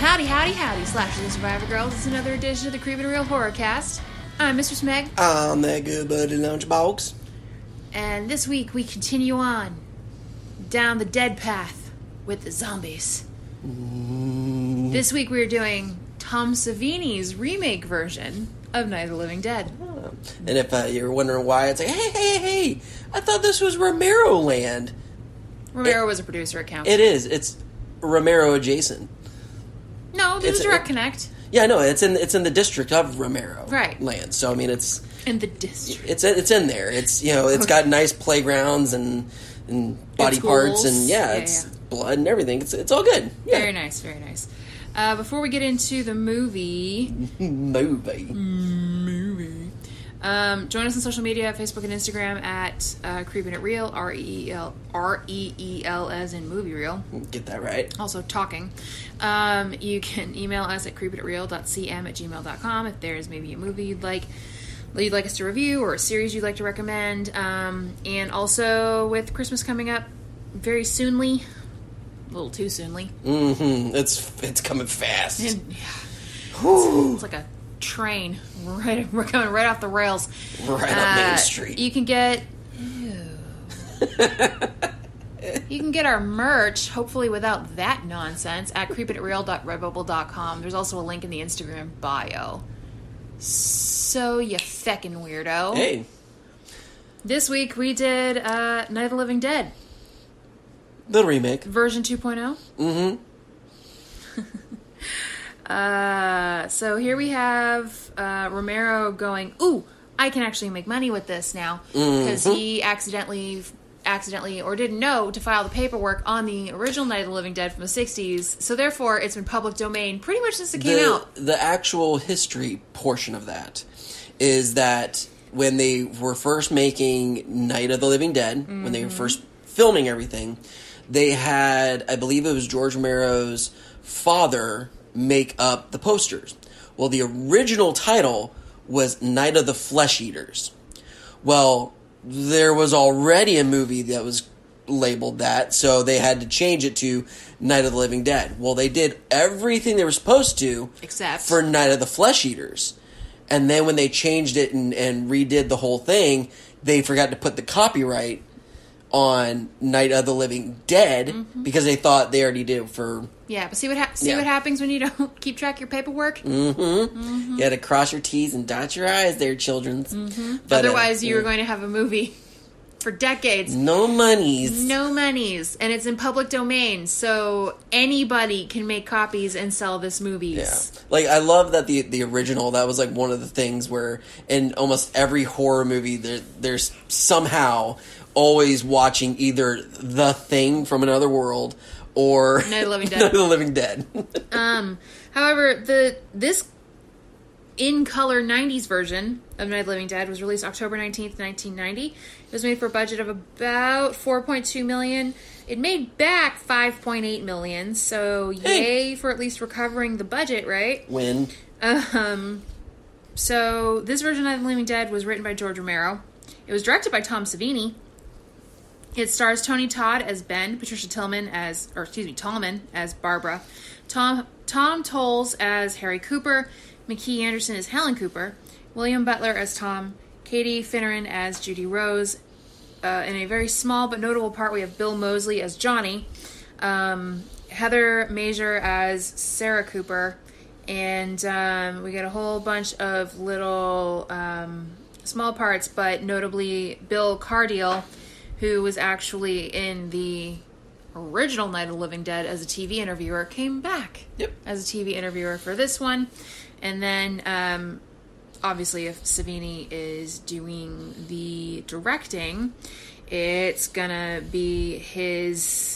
Howdy, howdy, howdy, Slashers and Survivor Girls. It's another edition of the Creepin' Real Horrorcast. I'm Mr. Smeg. I'm that good buddy Lunchbox. And this week we continue on down the dead path with the zombies. This week we are doing Tom Savini's remake version of Night of the Living Dead. And if you're wondering why, it's like, hey, I thought this was Romero land. Romero was a producer at Council. It is. It's Romero adjacent. No, there's a direct connect. Yeah, no, it's in the district of Romero land. So I mean, it's in the district. It's in there. It's it's got nice playgrounds and body parts and it's blood and everything. It's all good. Yeah. Very nice, very nice. Before we get into the movie. Join us on social media, Facebook and Instagram at Creepin' It Real, R-E-E-L as in movie reel. Get that right. Also talking. You can email us at creepitreal.cm@gmail.com if there's maybe a movie you'd like us to review or a series you'd like to recommend. And also with Christmas coming up very soonly, a little too soonly. Mm-hmm. It's coming fast. It's like a train. We're coming right off the rails. Right up Main Street. You can get our merch, hopefully without that nonsense, at creepitreal.redbubble.com. There's also a link in the Instagram bio. So, you feckin' weirdo. Hey. This week we did Night of the Living Dead. The remake. Version 2.0. Mm-hmm. So here we have Romero going, ooh, I can actually make money with this now. Because he accidentally or didn't know to file the paperwork on the original Night of the Living Dead from the 60s. So therefore, it's been public domain pretty much since it came out. The actual history portion of that is that when they were first making Night of the Living Dead, when they were first filming everything, they had, I believe it was George Romero's father make up the posters. Well, the original title was Night of the Flesh Eaters. Well, there was already a movie that was labeled that, so they had to change it to Night of the Living Dead. Well, they did everything they were supposed to except for Night of the Flesh Eaters. And then when they changed it and redid the whole thing, they forgot to put the copyright on Night of the Living Dead because they thought they already did it for... Yeah, but see what happens when you don't keep track of your paperwork? You gotta cross your T's and dot your I's there, children's. But, otherwise, you were going to have a movie for decades. No monies. No monies. And it's in public domain, so anybody can make copies and sell this movies. Yeah. Like, I love that the original, that was like one of the things where in almost every horror movie, there's somehow always watching either The Thing from Another World or Night of the Living Dead. Night of the Living Dead. However, this in-color 90s version of Night of the Living Dead was released October 19th, 1990. It was made for a budget of about $4.2 million. It made back $5.8 million, so yay for at least recovering the budget, right? Win. So this version of Night of the Living Dead was written by George Romero. It was directed by Tom Savini. It stars Tony Todd as Ben, Patricia Tallman as Barbara, Tom Tolles as Harry Cooper, McKee Anderson as Helen Cooper, William Butler as Tom, Katie Finneran as Judy Rose. In a very small but notable part, we have Bill Moseley as Johnny, Heather Major as Sarah Cooper, and we get a whole bunch of little small parts, but notably Bill Cardiel, who was actually in the original Night of the Living Dead as a TV interviewer, came back as a TV interviewer for this one. And then, obviously, if Savini is doing the directing, it's gonna be his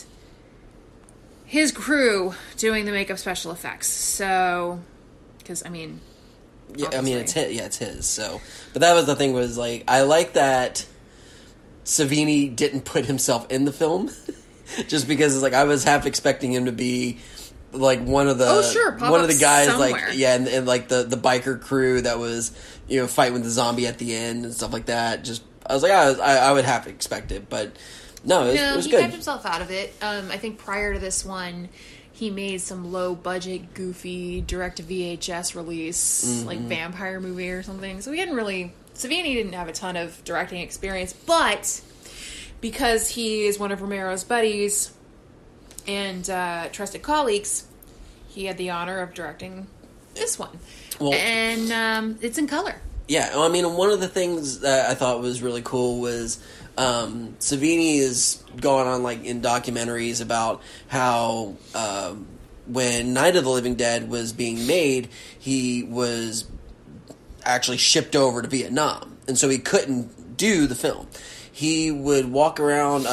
crew doing the makeup special effects. So, because, I mean... Yeah, obviously. I mean, it's his, so... But that was the thing, was, like, I like that Savini didn't put himself in the film, just because it's like I was half expecting him to be like one of the guys somewhere. Like and like the biker crew that was fighting with the zombie at the end and stuff like that. Just I was like I would have to expect it, but no, it was he good. kept himself out of it. I think prior to this one, he made some low-budget, goofy, direct-to-VHS release, like vampire movie or something. So Savini didn't have a ton of directing experience, but because he is one of Romero's buddies and trusted colleagues, he had the honor of directing this one. Well, and it's in color. Yeah, I mean, one of the things that I thought was really cool was Savini is going on, like, in documentaries about how when Night of the Living Dead was being made, he was actually shipped over to Vietnam, and so he couldn't do the film. He would walk around,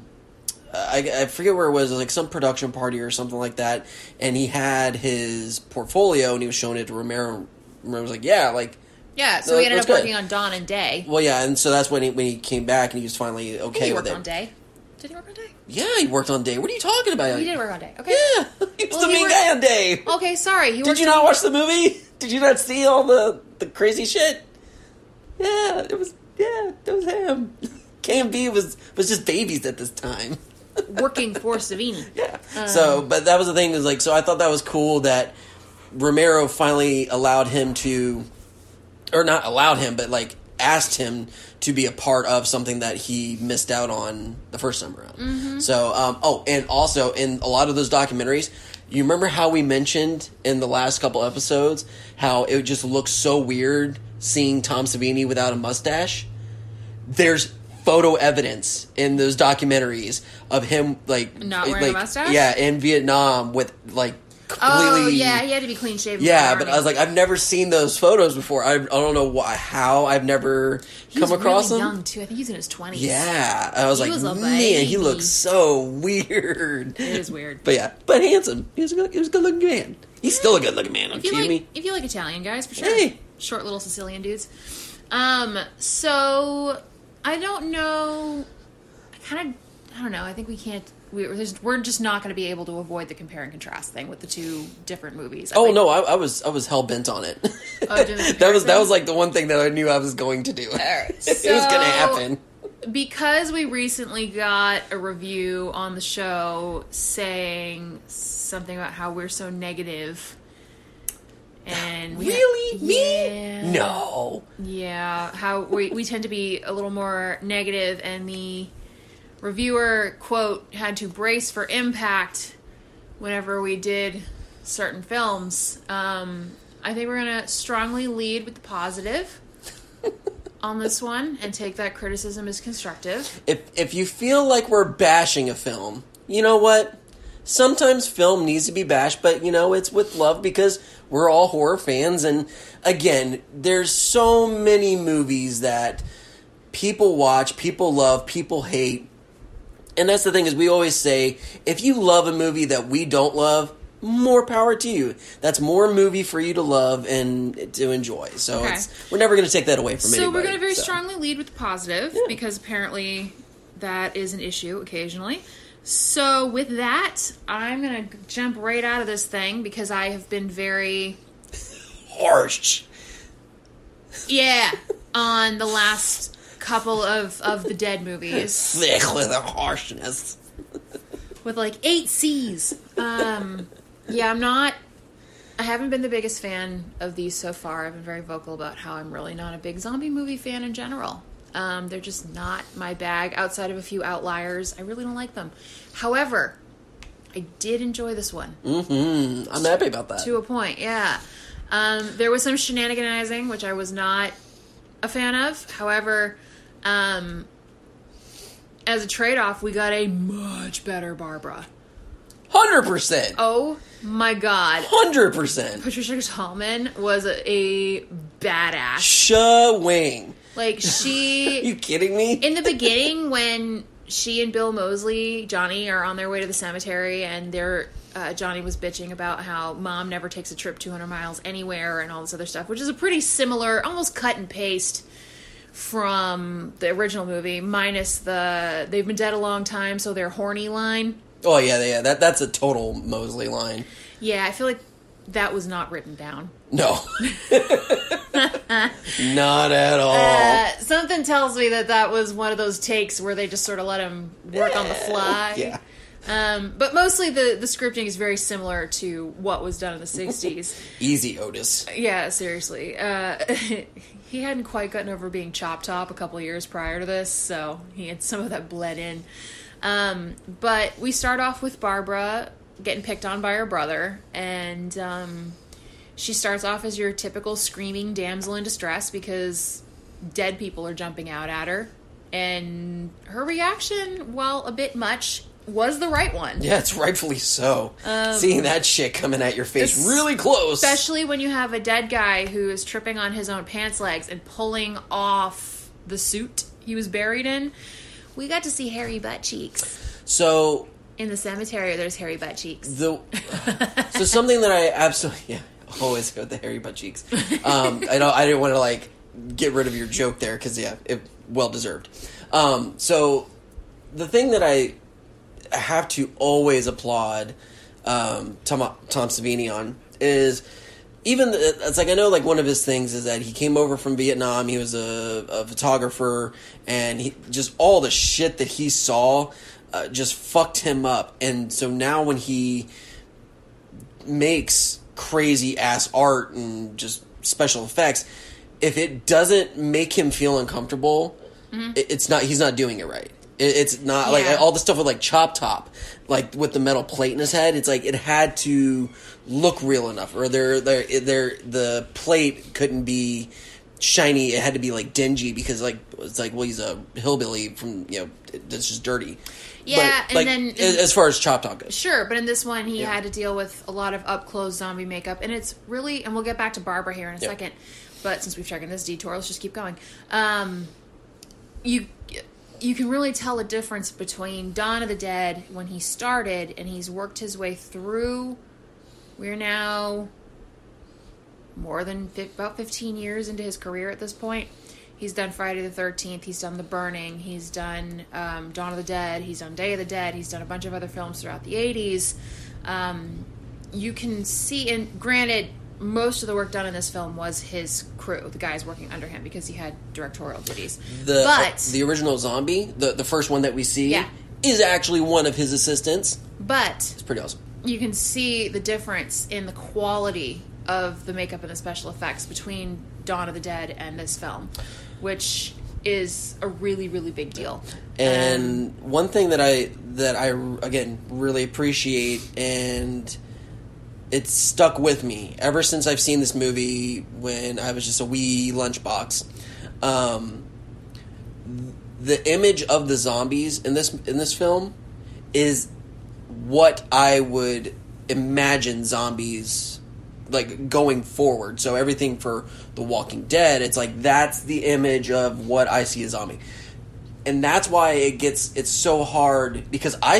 I forget where it was like some production party or something like that, and he had his portfolio, and he was showing it to Romero. Romero was like, yeah, so he ended up working on Dawn and Day. Well, yeah, and so that's when he came back, and he was finally okay with it. Did he work on Day? Did he work on Day? Yeah, he worked on Day. What are you talking about? He did work on Day. Okay. Yeah, he was the main guy on Day. Okay, sorry. Did you not watch the movie? Did you not see all the crazy shit? Yeah, that was him. KMB was just babies at this time. Working for Savini. Yeah. But that was the thing, is like, so I thought that was cool that Romero finally allowed him to, or not allowed him, but like asked him to be a part of something that he missed out on the first time around. Mm-hmm. So, and also in a lot of those documentaries, you remember how we mentioned in the last couple episodes how it just looks so weird seeing Tom Savini without a mustache? There's photo evidence in those documentaries of him, like, not wearing a mustache? Yeah, in Vietnam with, like, completely... Oh, yeah, he had to be clean shaven. Yeah, but I was like, I've never seen those photos before. I don't know how I've never come across really them. Young too. I think he's in his 20s. Yeah, I was man, he looks so weird. It is weird. But yeah, but handsome. He was a good-looking man. He's still a good-looking man. Don't you kidding me? If you like Italian guys, for sure. Hey. Short little Sicilian dudes. So I don't know. I don't know. I think we can't. We're just not going to be able to avoid the compare and contrast thing with the two different movies. I was hell bent on it. Oh, that was like the one thing that I knew I was going to do. All right. It was going to happen. Because we recently got a review on the show saying something about how we're so negative. And really? Yeah. Me? No. Yeah. How we tend to be a little more negative, and the reviewer, quote, had to brace for impact whenever we did certain films. I think we're going to strongly lead with the positive on this one and take that criticism as constructive. If you feel like we're bashing a film, you know what? Sometimes film needs to be bashed, but, it's with love because we're all horror fans. And, again, there's so many movies that people watch, people love, people hate. And that's the thing, is we always say, if you love a movie that we don't love, more power to you. That's more movie for you to love and to enjoy. So we're never going to take that away from anybody. So we're going to very strongly lead with the positive, because apparently that is an issue occasionally. So with that, I'm going to jump right out of this thing because I have been very... harsh. Yeah, on the last couple of the Dead movies. Thick with a harshness. With like 8 C's. Yeah, I haven't been the biggest fan of these so far. I've been very vocal about how I'm really not a big zombie movie fan in general. They're just not my bag. Outside of a few outliers, I really don't like them. However, I did enjoy this one. Mm-hmm. I'm happy about that. To a point, yeah. There was some shenaniganizing, which I was not a fan of. However, as a trade-off, we got a much better Barbara. 100%. Oh my god. 100%. Patricia Tallman was a badass. Shawing. Like, she... Are you kidding me? In the beginning, when she and Bill Moseley, Johnny, are on their way to the cemetery, and Johnny was bitching about how Mom never takes a trip 200 miles anywhere and all this other stuff, which is a pretty similar, almost cut and paste from the original movie, minus the they've been dead a long time, so they're horny line. Oh, yeah. That's a total Moseley line. Yeah, I feel like that was not written down. No. Not at all. Something tells me that was one of those takes where they just sort of let him work on the fly. Yeah. But mostly the scripting is very similar to what was done in the 60s. Easy, Otis. Yeah, seriously. He hadn't quite gotten over being Chop Top a couple of years prior to this, so he had some of that bled in. But we start off with Barbara getting picked on by her brother, and she starts off as your typical screaming damsel in distress because dead people are jumping out at her. And her reaction, while a bit much, was the right one. Yeah, it's rightfully so. Seeing that shit coming at your face really close. Especially when you have a dead guy who is tripping on his own pants legs and pulling off the suit he was buried in. We got to see hairy butt cheeks. So... in the cemetery, there's hairy butt cheeks. So something that I absolutely... Yeah, always go with the hairy butt cheeks. I didn't want to, like, get rid of your joke there, because, yeah, it well deserved. So the thing that I have to always applaud Tom Savini on is even it's like I know like one of his things is that he came over from Vietnam. He was a photographer, and he just all the shit that he saw just fucked him up. And so now when he makes crazy ass art and just special effects, if it doesn't make him feel uncomfortable, it's not. He's not doing it right. It's not like all the stuff with like Chop Top, like with the metal plate in his head. It's like it had to look real enough, or the plate couldn't be shiny. It had to be like dingy because like it's like well he's a hillbilly from it's just dirty. Yeah, but, like, and then as far as Chop Top goes, sure. But in this one, he had to deal with a lot of up close zombie makeup, and it's really. And we'll get back to Barbara here in a second. But since we've taken this detour, let's just keep going. You can really tell a difference between Dawn of the Dead when he started and he's worked his way through. We're now more than about 15 years into his career at this point. He's done Friday the 13th. He's done The Burning. He's done Dawn of the Dead. He's done Day of the Dead. He's done a bunch of other films throughout the 80s. You can see, and granted, most of the work done in this film was his crew, the guys working under him, because he had directorial duties. The original zombie, the first one that we see, is actually one of his assistants. But it's pretty awesome. You can see the difference in the quality of the makeup and the special effects between Dawn of the Dead and this film, which is a really, really big deal. And one thing that I again really appreciate, and it's stuck with me ever since I've seen this movie when I was just a wee lunchbox. The image of the zombies in this film is what I would imagine zombies like going forward. So everything for The Walking Dead, it's like that's the image of what I see as zombie. And that's why it's so hard, because I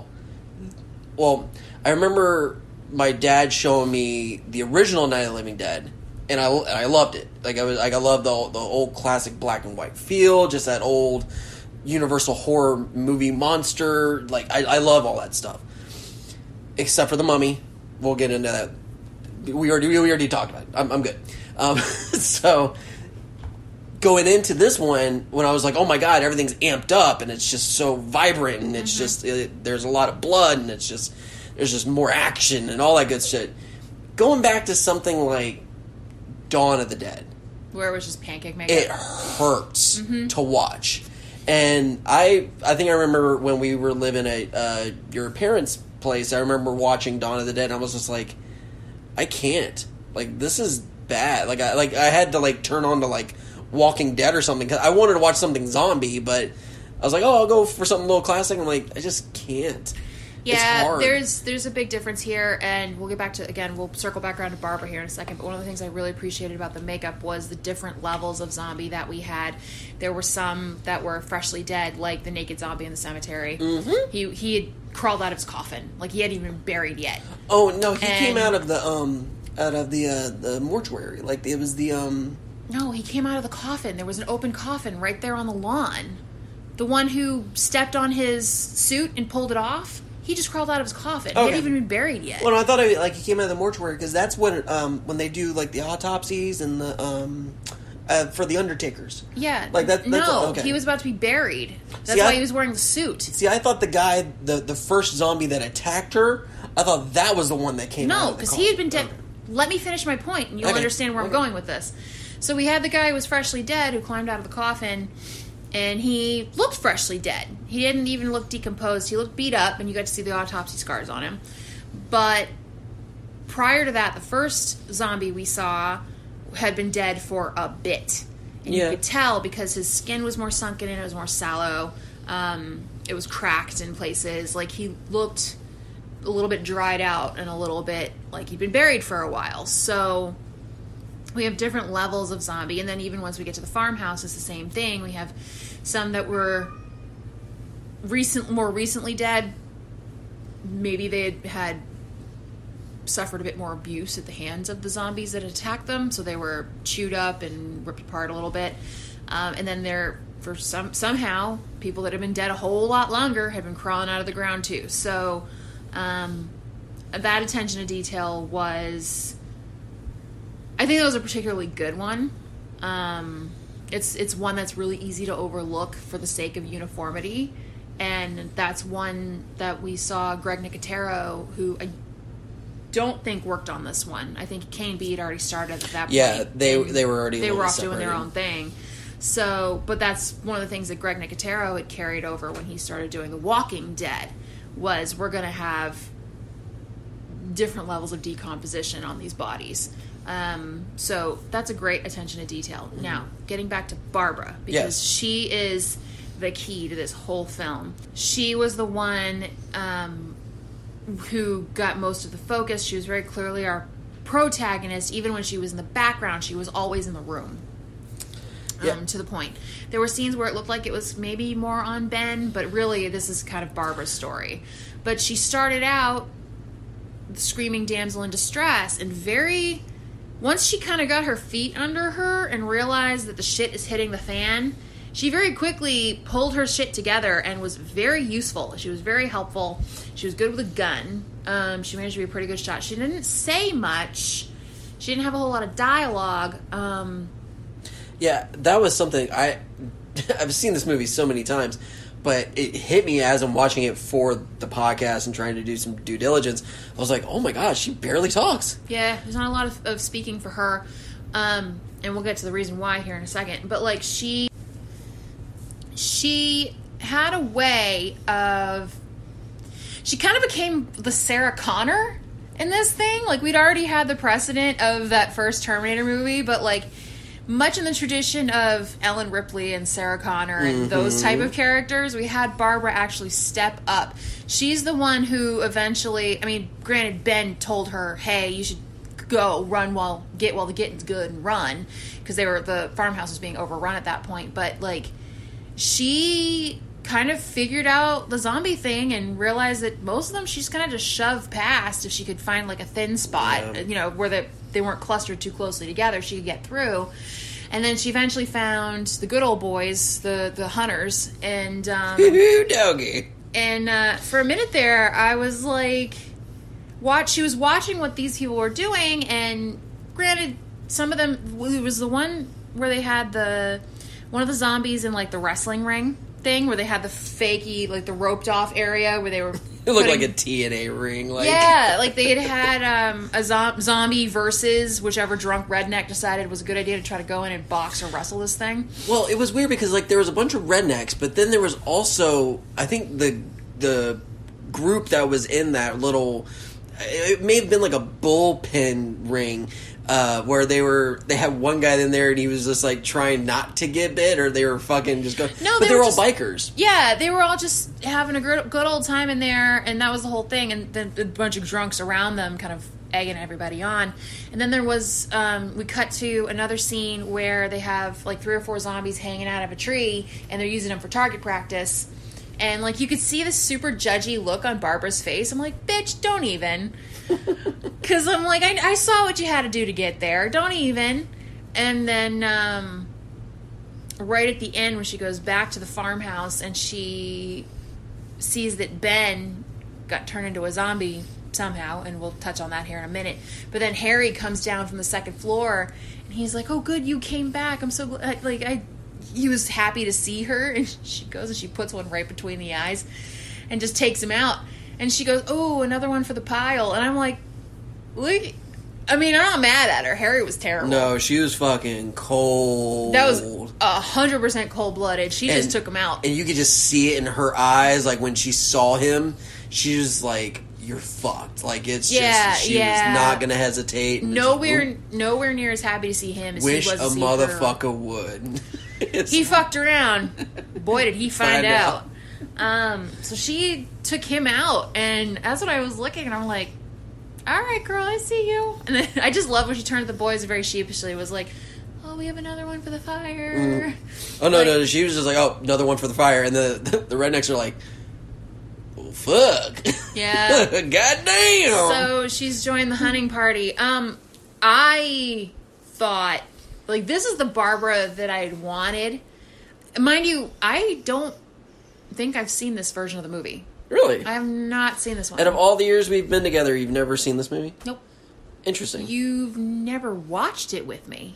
remember my dad showing me the original Night of the Living Dead, and I loved it. I loved the old classic black and white feel, just that old Universal horror movie monster. Like I love all that stuff, except for the Mummy. We'll get into that. We already talked about it. I'm good. So going into this one, when I was like, oh my god, everything's amped up and it's just so vibrant and it's just there's a lot of blood and there's just more action and all that good shit. Going back to something like Dawn of the Dead, where it was just pancake makeup, it hurts to watch. And I think I remember when we were living at your parents' place, I remember watching Dawn of the Dead and I was just like, I can't. Like, this is bad. I had to like turn on to like Walking Dead or something, because I wanted to watch something zombie, but I was like, oh, I'll go for something a little classic. I'm like, I just can't. Yeah, there's a big difference here, and we'll get back to, again, we'll circle back around to Barbara here in a second, but one of the things I really appreciated about the makeup was the different levels of zombie that we had. There were some that were freshly dead, like the naked zombie in the cemetery. Mm-hmm. He had crawled out of his coffin, like he hadn't even been buried yet. Oh, no, he came out of the mortuary, like it was the No, he came out of the coffin. There was an open coffin right there on the lawn. The one who stepped on his suit and pulled it off, he just crawled out of his coffin. Okay. He hadn't even been buried yet. Well, no, I thought he came out of the mortuary, because that's when they do like the autopsies and the for the Undertakers. Yeah. Like that's okay. He was about to be buried. That's why he was wearing the suit. See, I thought the guy, the first zombie that attacked her, I thought that was the one that came out. No, because he had been dead. Okay. Let me finish my point, and you'll understand where I'm going with this. So we had the guy who was freshly dead who climbed out of the coffin, and he looked freshly dead. He didn't even look decomposed. He looked beat up, and you got to see the autopsy scars on him. But prior to that, the first zombie we saw had been dead for a bit. And you could tell because his skin was more sunken in, it was more sallow. It was cracked in places. Like, he looked a little bit dried out and a little bit like he'd been buried for a while. So we have different levels of zombie. And then even once we get to the farmhouse, it's the same thing. We have some that were more recently dead. Maybe they had suffered a bit more abuse at the hands of the zombies that attacked them, so they were chewed up and ripped apart a little bit. And then somehow people that have been dead a whole lot longer have been crawling out of the ground too. So that attention to detail was, I think that was a particularly good one. It's one that's really easy to overlook for the sake of uniformity, and that's one that we saw Greg Nicotero, who I don't think worked on this one. I think Kane B had already started at that point. Yeah, they were already they were off doing their own thing. So, but that's one of the things that Greg Nicotero had carried over when he started doing The Walking Dead, was we're going to have different levels of decomposition on these bodies. So that's a great attention to detail. Mm-hmm. Now, getting back to Barbara, because she is the key to this whole film. She was the one who got most of the focus. She was very clearly our protagonist. Even when she was in the background, she was always in the room. To the point. There were scenes where it looked like it was maybe more on Ben, but really this is kind of Barbara's story. But she started out the screaming damsel in distress, and once she kind of got her feet under her and realized that the shit is hitting the fan, she very quickly pulled her shit together and was very useful. She was very helpful. She was good with a gun. She managed to be a pretty good shot. She didn't say much. She didn't have a whole lot of dialogue. Yeah, that was something I've seen this movie so many times, but it hit me as I'm watching it for the podcast and trying to do some due diligence. I was like, oh my gosh, she barely talks. Yeah, there's not a lot of speaking for her. And we'll get to the reason why here in a second. But like she had a way of, she kind of became the Sarah Connor in this thing. Like, we'd already had the precedent of that first Terminator movie, but like much in the tradition of Ellen Ripley and Sarah Connor and those type of characters, we had Barbara actually step up. She's the one who eventually, I mean, granted, Ben told her, hey, you should go run while the getting's good and run, because the farmhouse was being overrun at that point. But like, she kind of figured out the zombie thing and realized that most of them she's kind of just shoved past. If she could find like a thin spot, where they weren't clustered too closely together, she could get through. And then she eventually found the good old boys, the hunters, and doggy. And for a minute there, I was like, she was watching what these people were doing, and granted, some of them, it was the one where they had one of the zombies in like the wrestling ring thing, where they had the fakey, like the roped off area where they were it looked like a TNA ring. Like. Yeah, like they had a zombie versus whichever drunk redneck decided it was a good idea to try to go in and box or wrestle this thing. Well, it was weird because like there was a bunch of rednecks, but then there was also, I think the group that was in that little, it may have been like a bullpen ring, where they had one guy in there and he was just like trying not to get bit, or they were fucking just going. No, but they were all bikers. Yeah, they were all just having a good old time in there, and that was the whole thing. And then a bunch of drunks around them, kind of egging everybody on. And then there was we cut to another scene where they have like 3 or 4 zombies hanging out of a tree, and they're using them for target practice. And like you could see this super judgy look on Barbara's face. I'm like, bitch, don't even. Because I'm like, I saw what you had to do to get there. Don't even. And then right at the end, when she goes back to the farmhouse and she sees that Ben got turned into a zombie somehow, and we'll touch on that here in a minute. But then Harry comes down from the second floor, and he's like, "Oh, good, you came back. I'm so glad." He was happy to see her, and she goes and she puts one right between the eyes, and just takes him out. And she goes, "Oh, another one for the pile." And I'm like, "Look." I mean, I'm not mad at her. Harry was terrible. No, she was fucking cold. That was 100% cold-blooded. She just took him out. And you could just see it in her eyes. Like, when she saw him, she was like, you're fucked. Like, it's she was not going to hesitate. Nowhere near as happy to see him as he was to see her. Wish a motherfucker would. He fucked around. Boy, did he find out. So she took him out, and that's what I was looking, and I'm like, all right, girl, I see you. And then I just love when she turned to the boys very sheepishly, was like, "Oh, we have another one for the fire." Mm. Oh, no, she was just like, "Oh, another one for the fire." And the rednecks are like, "Oh, fuck." Yeah. Goddamn. So she's joined the hunting party. I thought, like, this is the Barbara that I had wanted. Mind you, I don't think I've seen this version of the movie. Really? I have not seen this one. Out of all the years we've been together, you've never seen this movie? Nope. Interesting. You've never watched it with me.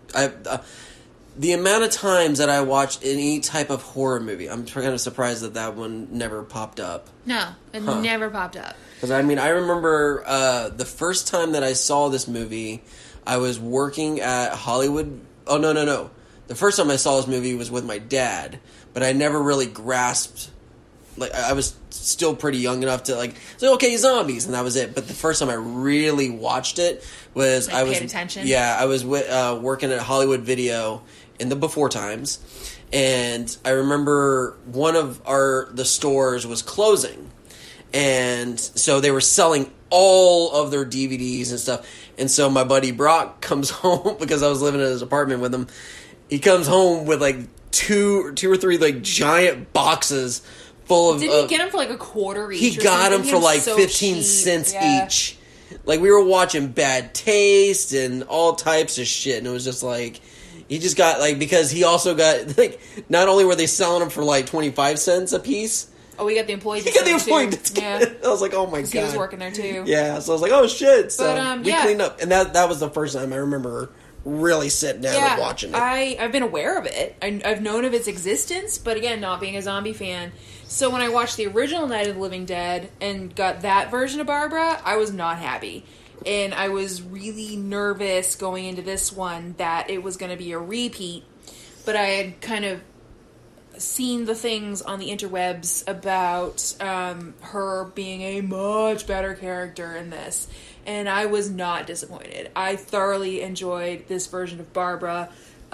The amount of times that I watched any type of horror movie, I'm kind of surprised that one never popped up. No, it never popped up. Because, I mean, I remember the first time that I saw this movie, I was working at Hollywood. Oh, no. The first time I saw this movie was with my dad, but I never really grasped. Like, I was still pretty young enough to, like, say, okay, zombies, and that was it. But the first time I really watched it was paid attention? Yeah, I was working at Hollywood Video in the before times, and I remember one of the stores was closing, and so they were selling all of their DVDs and stuff. And so my buddy Brock comes home, because I was living in his apartment with him. He comes home with, like, two or three, like, giant boxes full of... Didn't he get them for like a quarter each? He got them for like 15 cents each. Like, we were watching Bad Taste and all types of shit, and it was just like... He just got, like... Because he also got, like... Not only were they selling them for like 25 cents a piece... Oh, we got the employee discount. He got the employee discount. Yeah. I was like, oh my God. He was working there too. Yeah, so I was like, oh shit. So but, we cleaned up. And that was the first time I remember really sitting down and watching it. I've been aware of it. I've known of its existence, but again, not being a zombie fan. So when I watched the original Night of the Living Dead and got that version of Barbara, I was not happy. And I was really nervous going into this one that it was going to be a repeat. But I had kind of seen the things on the interwebs about her being a much better character in this. And I was not disappointed. I thoroughly enjoyed this version of Barbara.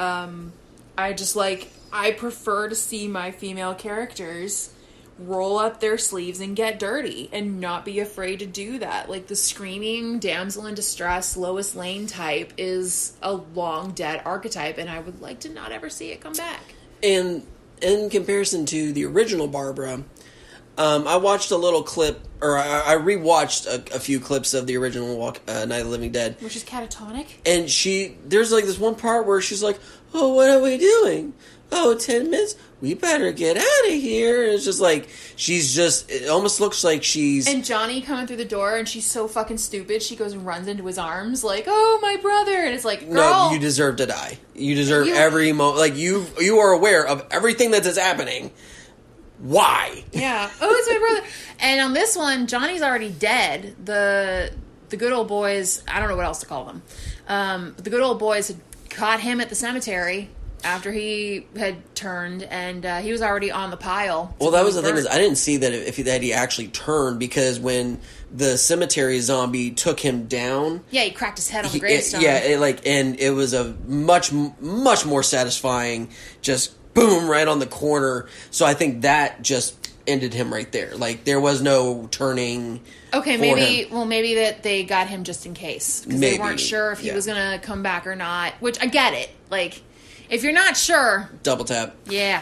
I prefer to see my female characters roll up their sleeves and get dirty and not be afraid to do that. Like, the screaming damsel in distress Lois Lane type is a long dead archetype, and I would like to not ever see it come back. And in comparison to the original Barbara, I watched a little clip, or I rewatched a few clips of the original Night of the Living Dead. Which is catatonic. And there's like this one part where she's like, oh, what are we doing? Oh, 10 minutes? We better get out of here. And it's just like, it almost looks like she's... And Johnny coming through the door, and she's so fucking stupid, she goes and runs into his arms, like, oh, my brother. And it's like, girl... No, you deserve to die. You deserve every moment. Like, you are aware of everything that is happening. Why? Yeah. Oh, it's my brother. And on this one, Johnny's already dead. The good old boys, I don't know what else to call them. But the good old boys had caught him at the cemetery after he had turned, and he was already on the pile. Well, that was the thing, is I didn't see that that he actually turned, because when the cemetery zombie took him down... Yeah, he cracked his head on the gravestone. And it was a much, much more satisfying, just boom, right on the corner. So I think that just ended him right there. Like, there was no turning... Okay, maybe that they got him just in case. Because they weren't sure if he was going to come back or not. Which, I get it. Like... If you're not sure... Double tap. Yeah.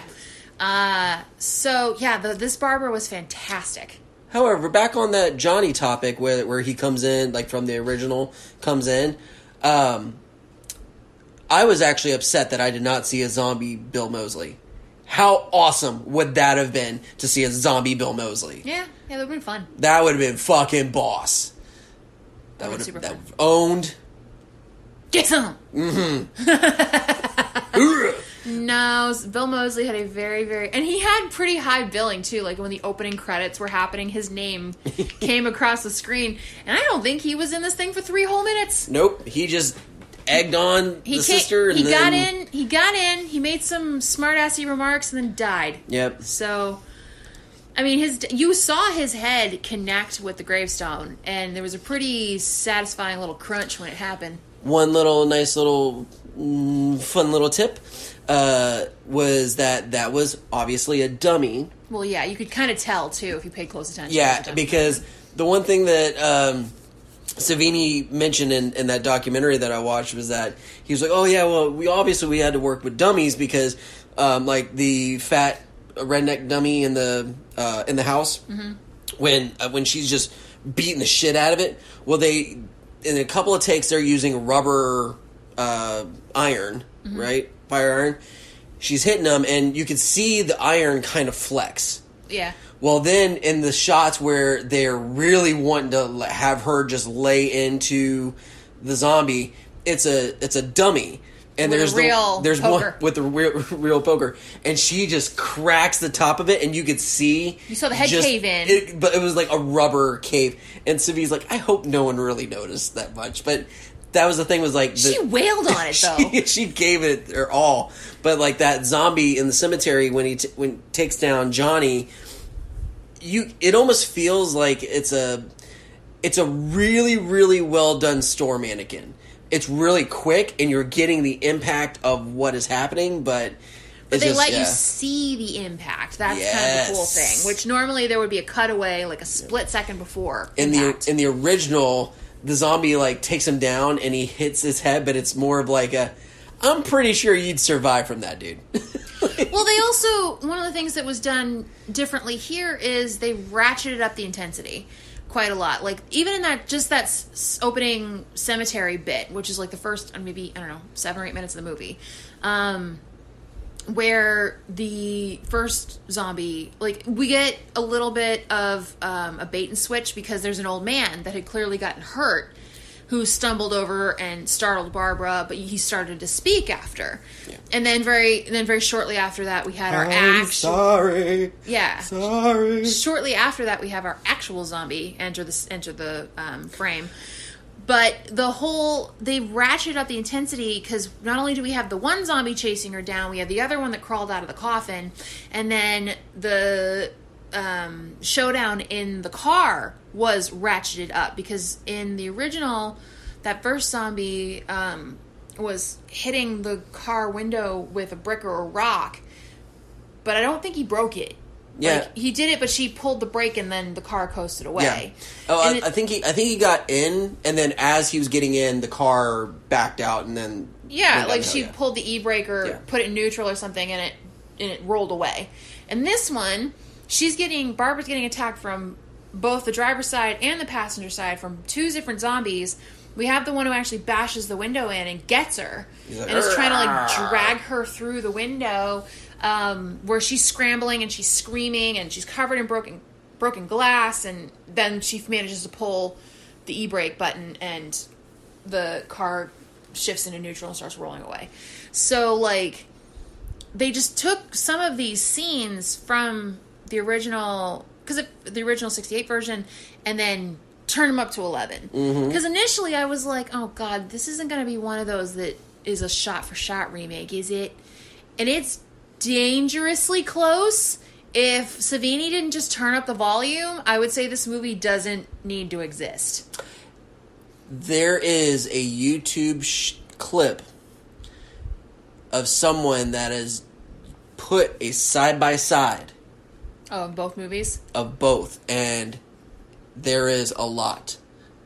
This Barbara was fantastic. However, back on that Johnny topic where he comes in, like from the original, comes in, I was actually upset that I did not see a zombie Bill Moseley. How awesome would that have been to see a zombie Bill Moseley? Yeah, that would have been fun. That would have been fucking boss. That would have been super fun. Owned. Get some! No, Bill Moseley had a very, very... And he had pretty high billing, too. Like, when the opening credits were happening, his name came across the screen. And I don't think he was in this thing for 3 whole minutes. Nope. He just egged on the sister. And he got in, he made some smart-assy remarks, and then died. Yep. So... I mean, you saw his head connect with the gravestone, and there was a pretty satisfying little crunch when it happened. One nice little fun little tip was that was obviously a dummy. Well, yeah, you could kind of tell, too, if you paid close attention. Yeah, because the one thing that Savini mentioned in that documentary that I watched was that he was like, oh, yeah, well, we had to work with dummies because, like, the fat redneck dummy in the house, when she's just beating the shit out of it, well, they... in a couple of takes, they're using rubber iron, right? Fire iron. She's hitting them, and you can see the iron kind of flex. Yeah. Well, then in the shots where they're really wanting to have her just lay into the zombie, it's a dummy. And with there's poker. One with the real poker, and she just cracks the top of it, and you could see you saw the head cave in, but it was like a rubber cave. And Savvy's like, I hope no one really noticed that much, but that was the thing. Was like she wailed on it though. She gave it her all, but like that zombie in the cemetery when he takes down Johnny, it almost feels like it's a really really well done store mannequin. It's really quick, and you're getting the impact of what is happening, but they let you see the impact. That's kind of the cool thing. Which normally there would be a cutaway, like a split second before. In the original, the zombie like takes him down, and he hits his head, but it's more of like I'm pretty sure you'd survive from that, dude. Well, they also, one of the things that was done differently here is they ratcheted up the intensity quite a lot. Like, even in that opening cemetery bit, which is like the first, maybe, I don't know, 7 or 8 minutes of the movie, where the first zombie, like, we get a little bit of a bait and switch because there's an old man that had clearly gotten hurt who stumbled over and startled Barbara, but he started to speak after. Yeah. And then very shortly after that, we had our sorry. Yeah. Sorry. Shortly after that, we have our actual zombie enter the frame. But they ratchet up the intensity because not only do we have the one zombie chasing her down, we have the other one that crawled out of the coffin, and then the showdown in the car was ratcheted up because in the original, that first zombie was hitting the car window with a brick or a rock, but I don't think he broke it. Yeah, like, he did it, but she pulled the brake and then the car coasted away. Yeah. Oh, I think he got in, and then as he was getting in, the car backed out, and then she pulled the e-brake or put it in neutral or something, and it rolled away. And this one, Barbara's getting attacked from both the driver's side and the passenger side from 2 different zombies. We have the one who actually bashes the window in and gets her, and is trying to like drag her through the window, where she's scrambling and she's screaming and she's covered in broken glass, and then she manages to pull the e-brake button and the car shifts into neutral and starts rolling away. So like, they just took some of these scenes from the original, because the original 68 version, and then turn them up to 11. Because initially I was like, oh god, this isn't going to be one of those that is a shot-for-shot remake, is it? And it's dangerously close. If Savini didn't just turn up the volume, I would say this movie doesn't need to exist. There is a YouTube clip of someone that has put a side-by-side of both movies? Of both, and there is a lot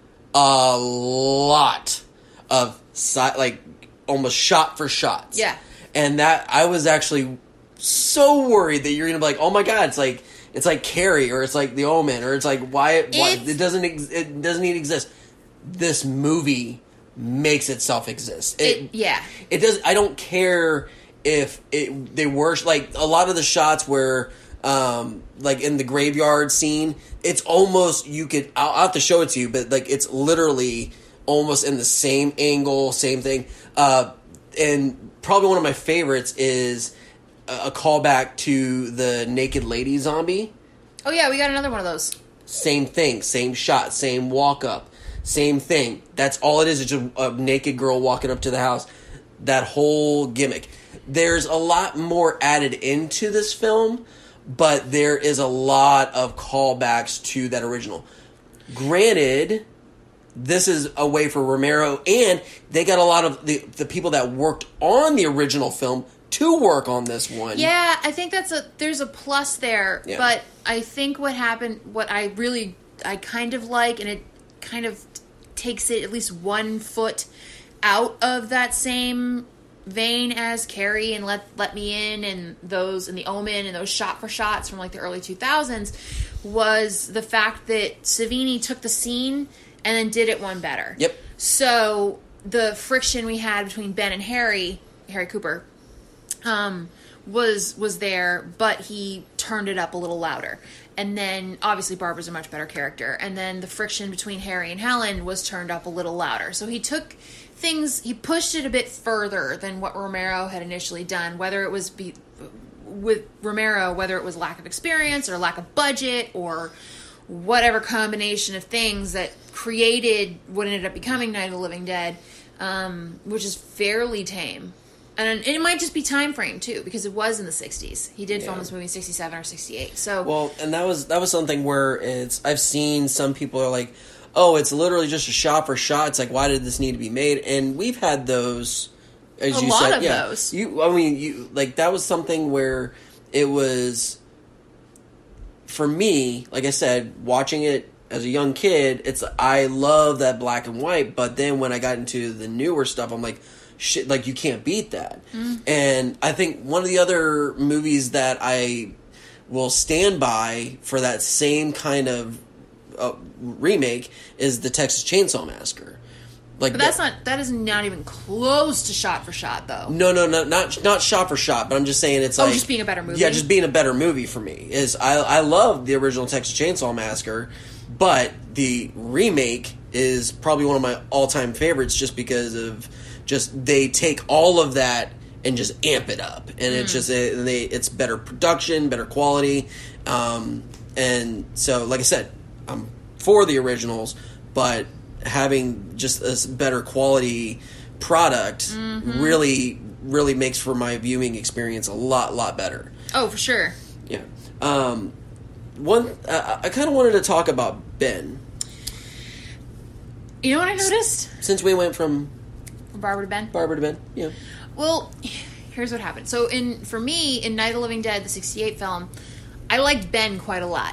of like almost shot for shots. Yeah. And that I was actually so worried that you're gonna be like, oh my god, it's like Carrie, or it's like The Omen, or it's like why it doesn't need to exist. This movie makes itself exist. It does. I don't care if they were like a lot of the shots where like in the graveyard scene, it's almost I'll have to show it to you, but like it's literally almost in the same angle, same thing. And probably one of my favorites is a callback to the naked lady zombie. Oh yeah, we got another one of those. Same thing, same shot, same walk up, same thing. That's all it is. It's just a naked girl walking up to the house. That whole gimmick. There's a lot more added into this film, but there is a lot of callbacks to that original. Granted, this is a way for Romero, and they got a lot of the people that worked on the original film to work on this one. Yeah, I think there's a plus there, Yeah. but I think what happened, what I kind of like, and it kind of takes it at least 1 foot out of that same vein as Carrie and Let Me In and those and The Omen and those shot for shots from like the early 2000s was the fact that Savini took the scene and then did it one better. Yep. So the friction we had between Ben and Harry Cooper, was there, but he turned it up a little louder. And then, obviously, Barbara's a much better character. And then the friction between Harry and Helen was turned up a little louder. So he took things, he pushed it a bit further than what Romero had initially done, whether it was with Romero, whether it was lack of experience or lack of budget or whatever combination of things that created what ended up becoming Night of the Living Dead, which is fairly tame. And it might just be time frame too, because it was in the 60s. He did film this movie in 67 or 68. So well, and that was something where I've seen some people are like, oh, it's literally just a shot for shot. It's like, why did this need to be made? And we've had those, as you said, those. That was something where it was, for me, like I said, watching it as a young kid, I love that black and white. But then when I got into the newer stuff, I'm like, shit, like you can't beat that. And I think one of the other movies that I will stand by for that same kind of remake is the Texas Chainsaw Massacre. Like, but that is not even close to shot for shot though. No, not shot for shot. But I'm just saying it's like just being a better movie. Yeah, just being a better movie for me is I love the original Texas Chainsaw Massacre, but the remake is probably one of my all-time favorites just because of they take all of that and just amp it up, and it's just it's better production, better quality, and so like I said, I'm for the originals, but having just a better quality product really makes for my viewing experience a lot better. Oh, for sure. Yeah. I kind of wanted to talk about Ben. You know what I noticed? Since we went from Barbara to Ben? Yeah. Well, here's what happened. So, for me, in Night of the Living Dead, the 68 film, I liked Ben quite a lot.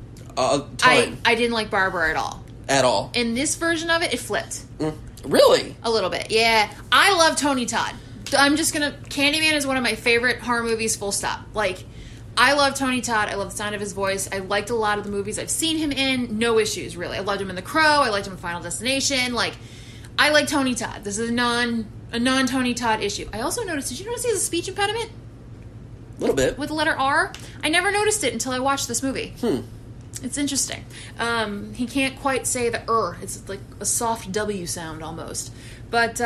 I didn't like Barbara at all. At all. In this version of it, it flipped. Really? A little bit, yeah. I love Tony Todd. I'm just gonna... Candyman is one of my favorite horror movies, full stop. Like, I love Tony Todd. I love the sound of his voice. I liked a lot of the movies I've seen him in. No issues, really. I loved him in The Crow. I liked him in Final Destination. Like... I like Tony Todd. This is a non-Tony Todd issue. I also noticed, did you notice he has a speech impediment? A little bit. With the letter R? I never noticed it until I watched this movie. It's interesting. He can't quite say the It's like a soft W sound almost. But,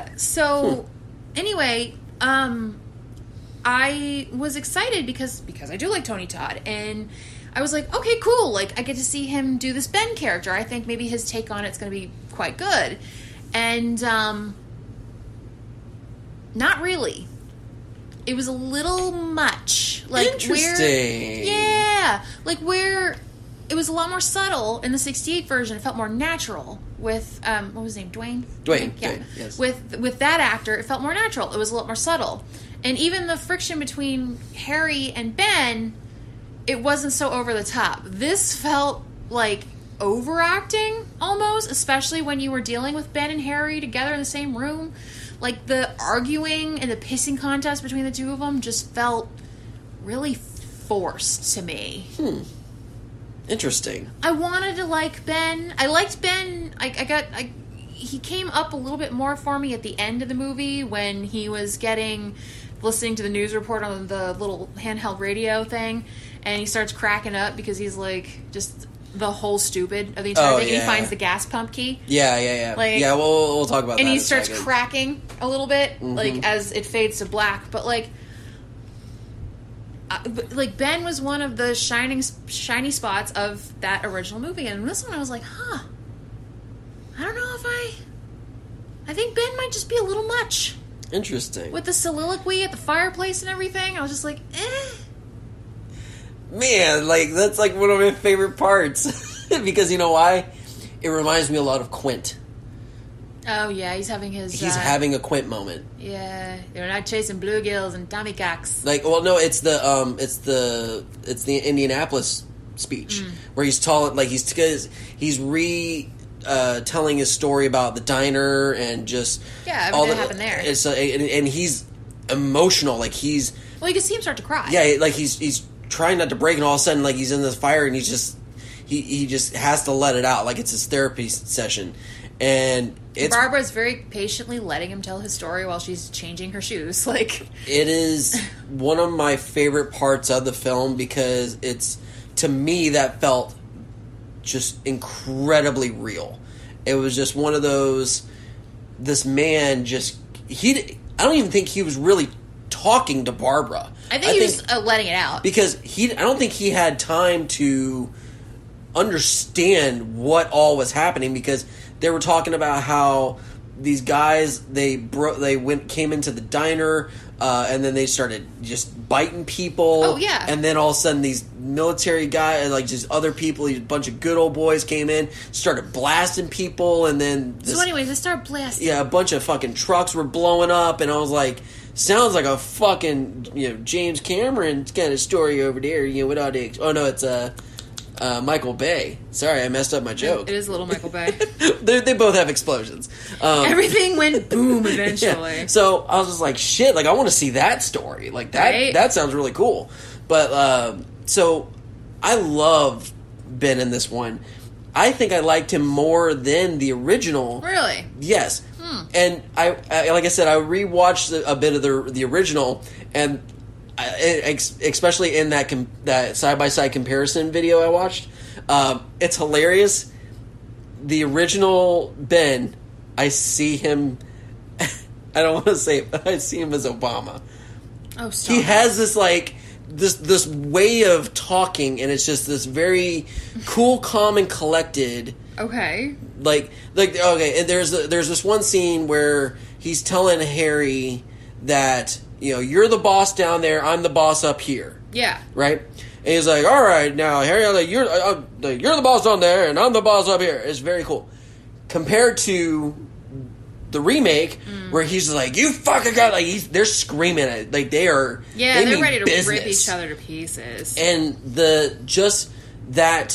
anyway, I was excited because I do like Tony Todd. And I was like, okay, cool. Like, I get to see him do this Ben character. I think maybe his take on it's going to be quite good. And, not really. It was a little much. Like, interesting. Where it was a lot more subtle in the 68 version. It felt more natural with, what was his name? Dwayne? Dwayne, yes. With that actor, it felt more natural. It was a lot more subtle. And even the friction between Harry and Ben, it wasn't so over the top. This felt like overacting almost, especially when you were dealing with Ben and Harry together in the same room. Like, the arguing and the pissing contest between the two of them just felt really forced to me. Interesting. I wanted to like Ben. I liked Ben. He came up a little bit more for me at the end of the movie when he was getting listening to the news report on the little handheld radio thing, and he starts cracking up because he's like just the whole stupid of the entire thing. Yeah. He finds the gas pump key. Yeah. Like, yeah, we'll talk about that. And he starts cracking a little bit, like, as it fades to black. But, like, Ben was one of the shiny spots of that original movie. And this one I was like, I don't know if I think Ben might just be a little much. Interesting. With the soliloquy at the fireplace and everything, I was just like, Man, like, that's, like, one of my favorite parts. Because, you know why? It reminds me a lot of Quint. Oh, yeah, he's having his... He's having a Quint moment. Yeah, they're not chasing bluegills and tommycocks. Like, well, no, it's the Indianapolis speech. Where he's telling his story about the diner and just... Yeah, everything that happened there. It's, and he's emotional, like, he's... Well, you can see him start to cry. Yeah, like, he's trying not to break, and all of a sudden, like, he's in this fire, and he's just... He just has to let it out, like it's his therapy session. And Barbara's very patiently letting him tell his story while she's changing her shoes. Like, it is one of my favorite parts of the film because it's, to me, that felt just incredibly real. It was just one of those, this man just, I don't even think he was really talking to Barbara. I think he was letting it out. Because I don't think he had time to understand what all was happening, because they were talking about how these guys came into the diner and then they started just biting people. Oh yeah. And then all of a sudden these military guys, like just other people, a bunch of good old boys came in, started blasting people, and then so anyways, they started blasting. Yeah, a bunch of fucking trucks were blowing up, and I was like, sounds like a fucking James Cameron kind of story over there. With all the it's Michael Bay. Sorry, I messed up my joke. It is a little Michael Bay. They both have explosions. Everything went boom eventually. Yeah. So I was just like, shit, like I want to see that story. Like that right? That sounds really cool. But so I love Ben in this one. I think I liked him more than the original. Really? Yes. And I like I said, I rewatched a bit of the original, and especially in that side-by-side comparison video I watched, it's hilarious. The original Ben, I see him, I don't want to say it, but I see him as Obama. Oh, stop. He has this, like, this way of talking, and it's just this very cool, calm, and collected. Okay. Like okay, and there's this one scene where he's telling Harry that, you're the boss down there, I'm the boss up here. Yeah. Right? And he's like, all right, now, Harry, you're the boss down there, and I'm the boss up here. It's very cool. Compared to the remake, where he's like, you fucking got, like, they're screaming at it. Like, they're ready to rip each other to pieces. And that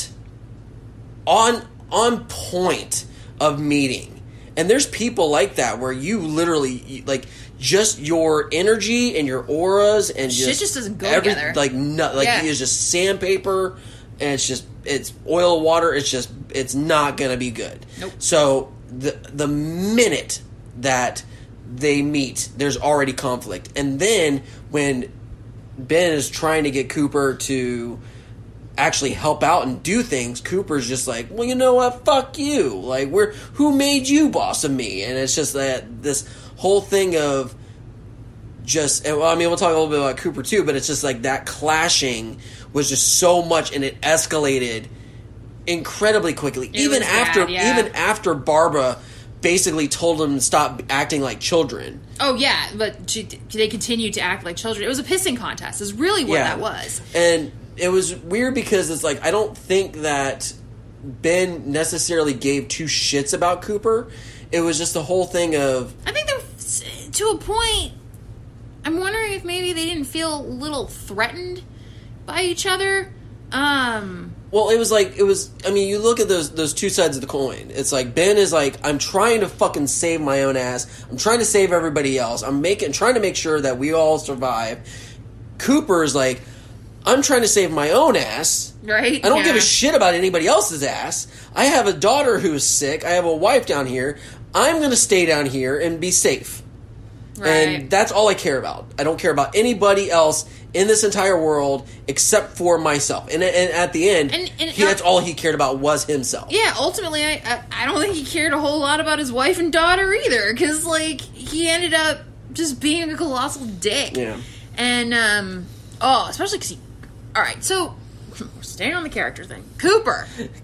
on point of meeting. And there's people like that where you literally, like, just your energy and your auras and shit just doesn't go together. Like, it's just sandpaper, and it's oil, water. It's not gonna be good. Nope. So the minute that they meet, there's already conflict. And then when Ben is trying to get Cooper to actually help out and do things, Cooper's just like, well, you know what, fuck you, like, who made you boss of me? And it's just that this whole thing of just, well, I mean, we'll talk a little bit about Cooper too, but it's just like that clashing was just so much, and it escalated incredibly quickly. Even after Barbara basically told them to stop acting like children. Oh yeah, but they continued to act like children. It was a pissing contest is really what that was. And it was weird because it's like, I don't think that Ben necessarily gave two shits about Cooper. It was just the whole thing of, I think they're to a point. I'm wondering if maybe they didn't feel a little threatened by each other. Well, it was, I mean, you look at those two sides of the coin. It's like, Ben is like, I'm trying to fucking save my own ass. I'm trying to save everybody else. I'm trying to make sure that we all survive. Cooper is like, I'm trying to save my own ass. Right? I don't give a shit about anybody else's ass. I have a daughter who's sick. I have a wife down here. I'm going to stay down here and be safe. Right. And that's all I care about. I don't care about anybody else in this entire world except for myself. And at the end, that's all he cared about was himself. Yeah, ultimately, I don't think he cared a whole lot about his wife and daughter either, because, like, he ended up just being a colossal dick. Yeah. And, especially because alright, so, staying on the character thing. Cooper.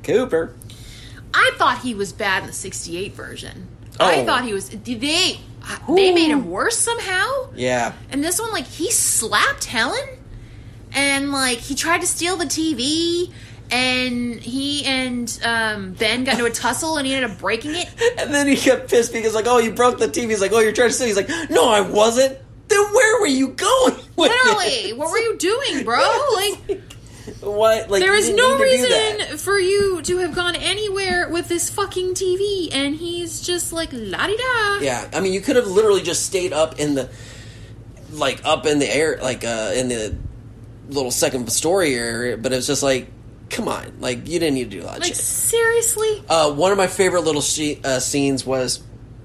I thought he was bad in the 68 version. Oh. I thought he was... They made him worse somehow? Yeah. And this one, like, he slapped Helen, and, like, he tried to steal the TV, and he and Ben got into a tussle, and he ended up breaking it. And then he got pissed because, like, oh, you broke the TV. He's like, oh, you're trying to steal. He's like, no, I wasn't. Then where were you going with Literally, it? what were you doing, bro? Like... What? Like, there is no reason for you to have gone anywhere with this fucking TV, and he's just like la-di-da. Yeah, I mean, you could have literally just stayed up in the air, like in the little second story area, but it's just like, come on, like, you didn't need to do that. Like, seriously? One of my favorite little scenes was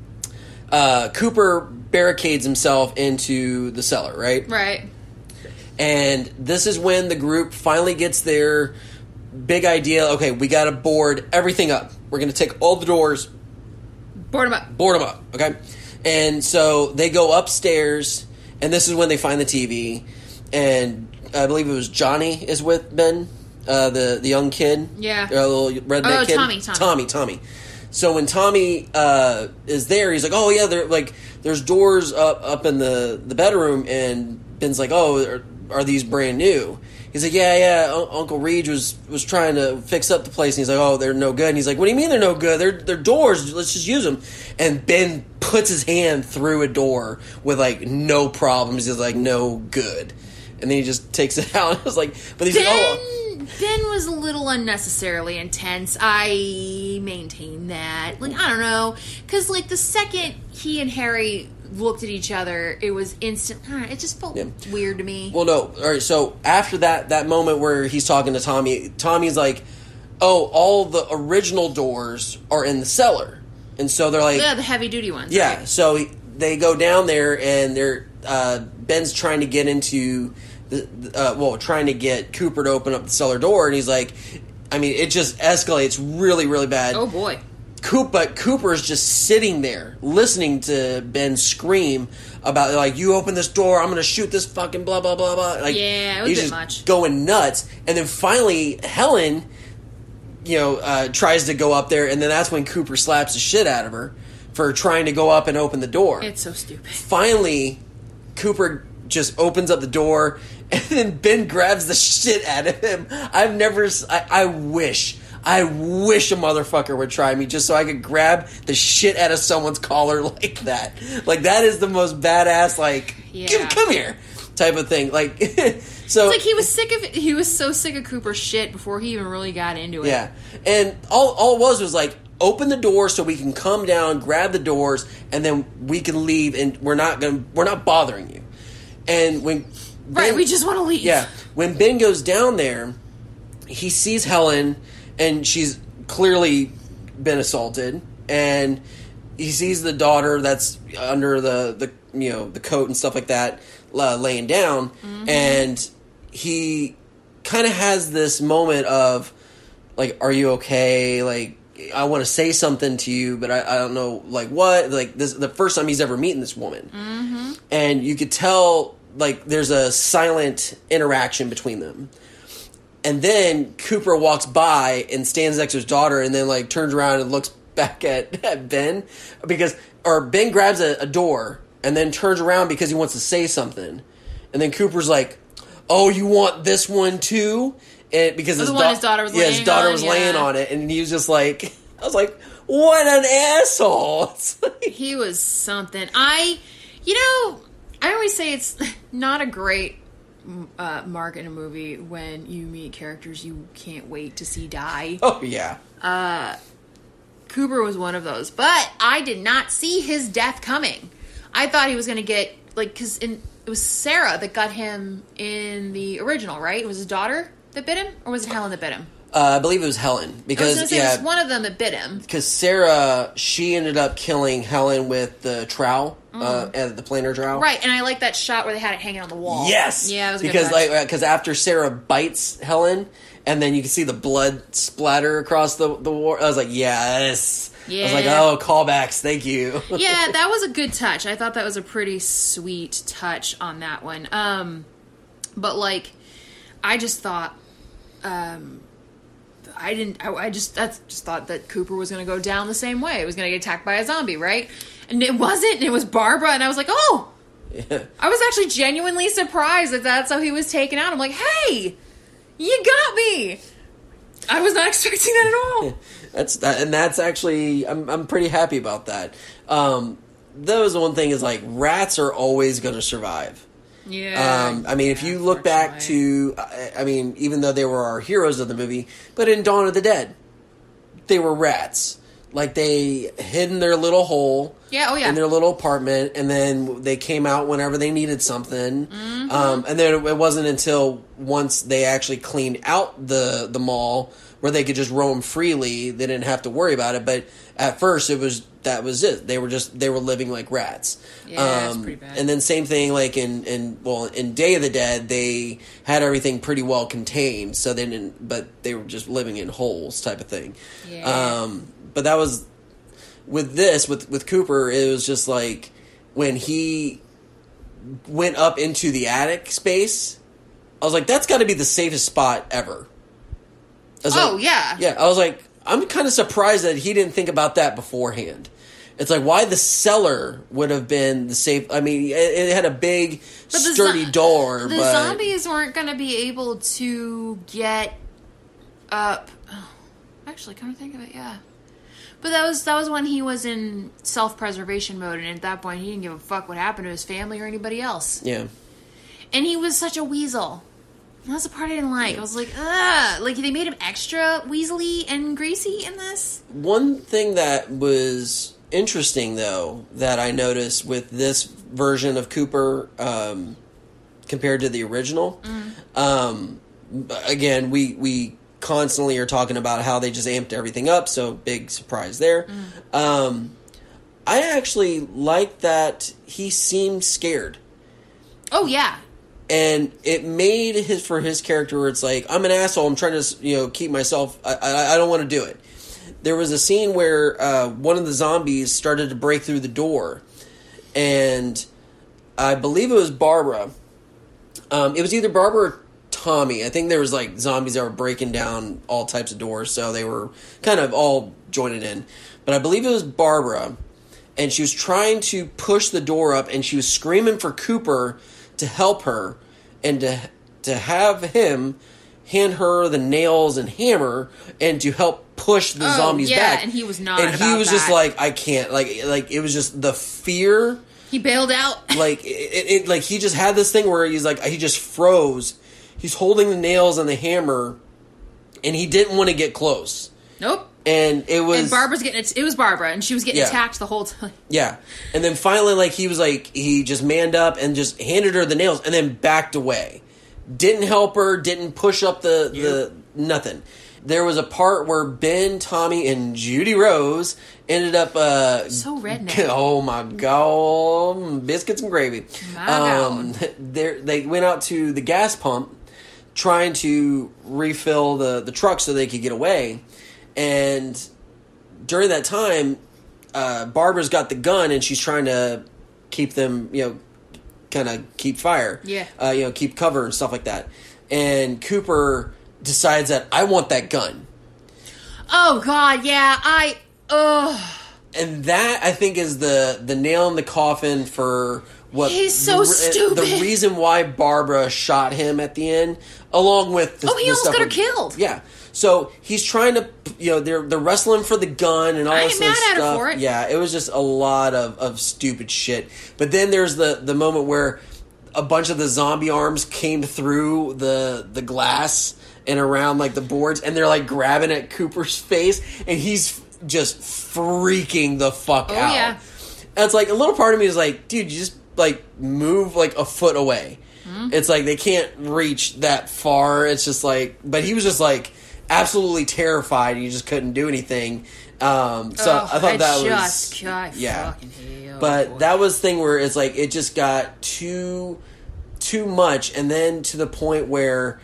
Cooper barricades himself into the cellar, right? Right. And this is when the group finally gets their big idea. Okay, we got to board everything up. We're going to take all the doors. Board them up. Okay? And so they go upstairs, and this is when they find the TV. And I believe it was Johnny is with Ben, the young kid. Yeah. The little redneck kid. Tommy. So when Tommy is there, he's like, oh, yeah, there's doors up in the bedroom, and Ben's like, oh, are these brand new? He's like, yeah. Uncle Reed was trying to fix up the place, and he's like, oh, they're no good. And he's like, what do you mean they're no good? They're doors. Let's just use them. And Ben puts his hand through a door with, like, no problems. He's like, no good. And then he just takes it out. I was like, but he's Ben was a little unnecessarily intense. I maintain that. Like, I don't know. Because, like, the second he and Harry looked at each other, it was instant. It just felt weird to me. Well, no. All right, so after that moment where he's talking to Tommy, Tommy's like, oh, all the original doors are in the cellar. And so they're like... Yeah, the heavy-duty ones. Yeah, right? so they go down there, and they're Ben's trying to get into... trying to get Cooper to open up the cellar door, and he's like... I mean, it just escalates really, really bad. Oh, boy. But Cooper's just sitting there listening to Ben scream about, like, you open this door, I'm going to shoot this fucking blah, blah, blah, blah. Like, yeah, it was he's a bit just much. Going nuts. And then finally, Helen, tries to go up there, and then that's when Cooper slaps the shit out of her for trying to go up and open the door. It's so stupid. Finally, Cooper just opens up the door, and then Ben grabs the shit out of him. I wish a motherfucker would try me just so I could grab the shit out of someone's collar like that. Like, that is the most badass, like, come here type of thing. Like, so... It's like he was so sick of Cooper's shit before he even really got into it. Yeah. And all it was like, open the door so we can come down, grab the doors, and then we can leave, and we're not bothering you. And when... Right, we just want to leave. Yeah. When Ben goes down there, he sees Helen... And she's clearly been assaulted, and he sees the daughter that's under the coat and stuff like that laying down, and he kind of has this moment of, like, are you okay? Like, I want to say something to you, but I don't know, like, what? Like, this the first time he's ever meeting this woman, and you could tell, like, there's a silent interaction between them. And then Cooper walks by and stands next to his daughter, and then, like, turns around and looks back at Ben, or Ben grabs a door and then turns around because he wants to say something, and then Cooper's like, "Oh, you want this one too?" And because his daughter was laying on it, and he was just like, I was like, what an asshole! He was something. I always say it's not a great mark in a movie when you meet characters you can't wait to see die. Oh, yeah. Cooper was one of those. But I did not see his death coming. I thought he was going to get, like, because it was Sarah that got him in the original, right? It was his daughter that bit him? Or was it Helen that bit him? I believe it was Helen. I was Because, going to say it was one of them that bit him. Because Sarah, she ended up killing Helen with the trowel, the planter trowel. Right, and I like that shot where they had it hanging on the wall. Yes! Yeah, it was a good Because, touch. because after Sarah bites Helen, and then you can see the blood splatter across the wall, I was like, yes! Yeah. I was like, oh, callbacks, thank you. Yeah, that was a good touch. I thought that was a pretty sweet touch on that one. But, like, I just thought... I just thought that Cooper was going to go down the same way. It was going to get attacked by a zombie, right? And it wasn't. It was Barbara, and I was like, oh! Yeah. I was actually genuinely surprised that that's how he was taken out. I'm like, hey! You got me! I was not expecting that at all. That's actually... I'm pretty happy about that. That was the one thing is, like, rats are always going to survive. Yeah. I mean, if you look back to, I mean, even though they were our heroes of the movie, but in Dawn of the Dead, they were rats. Like, they hid in their little hole. Yeah, oh yeah. In their little apartment, and then they came out whenever they needed something. Mm-hmm. And then it wasn't until once they actually cleaned out the mall where they could just roam freely, they didn't have to worry about it. But at first, that was it. They were living like rats. Yeah, that's pretty bad. And then same thing, like in Day of the Dead, they had everything pretty well contained. So but they were just living in holes, type of thing. Yeah. But that was with Cooper. It was just like when he went up into the attic space. I was like, that's got to be the safest spot ever. Yeah. Yeah, I was like, I'm kind of surprised that he didn't think about that beforehand. It's like, why the cellar would have been the safe... I mean, it had a big, sturdy door, the zombies weren't going to be able to get up... Oh, actually, come to think of it, yeah. But that was when he was in self-preservation mode, and at that point, he didn't give a fuck what happened to his family or anybody else. Yeah. And he was such a weasel. That's the part I didn't like. I was like, ugh. Like, they made him extra weaselly and greasy in this. One thing that was interesting, though, that I noticed with this version of Cooper compared to the original, again, we constantly are talking about how they just amped everything up, so big surprise there. I actually like that he seemed scared. Oh, yeah. And it made for his character where it's like, I'm an asshole, I'm trying to, keep myself, I don't want to do it. There was a scene where one of the zombies started to break through the door, and I believe it was Barbara. It was either Barbara or Tommy. I think there was, like, zombies that were breaking down all types of doors, so they were kind of all jointed in. But I believe it was Barbara, and she was trying to push the door up, and she was screaming for Cooper to help her, and to have him hand her the nails and hammer, and to help push the zombies back. And he was not. And he was just like, I can't. Like it was just the fear. He bailed out. Like like he just had this thing where he's like, he just froze. He's holding the nails and the hammer, and he didn't want to get close. Nope. And it was... And Barbara's getting... It was Barbara, and she was getting attacked the whole time. Yeah. And then finally, like, he just manned up and just handed her the nails and then backed away. Didn't help her, didn't push up the nothing. There was a part where Ben, Tommy, and Judy Rose ended up... so redneck. Oh, my God. Biscuits and gravy. My God. They went out to the gas pump trying to refill the truck so they could get away. And during that time, Barbara's got the gun and she's trying to keep them, kind of keep fire. Yeah. Keep cover and stuff like that. And Cooper decides that I want that gun. Oh, God, yeah. And that, I think, is the nail in the coffin for what... He's so stupid. The reason why Barbara shot him at the end, along with... he almost got her killed. Yeah. So he's trying to, they're wrestling for the gun and all this stuff. I ain't mad at her for it. Yeah, it was just a lot of stupid shit. But then there's the moment where a bunch of the zombie arms came through the glass and around, like, the boards, and they're, like, grabbing at Cooper's face, and he's just freaking the fuck out. Yeah. And it's like, a little part of me is like, dude, you just, like, move, like, a foot away. Mm-hmm. It's like, they can't reach that far. It's just like, but he was just like... absolutely terrified and you just couldn't do anything. I thought that was... Yeah. But that was the thing where it's like, it just got too much, and then to the point where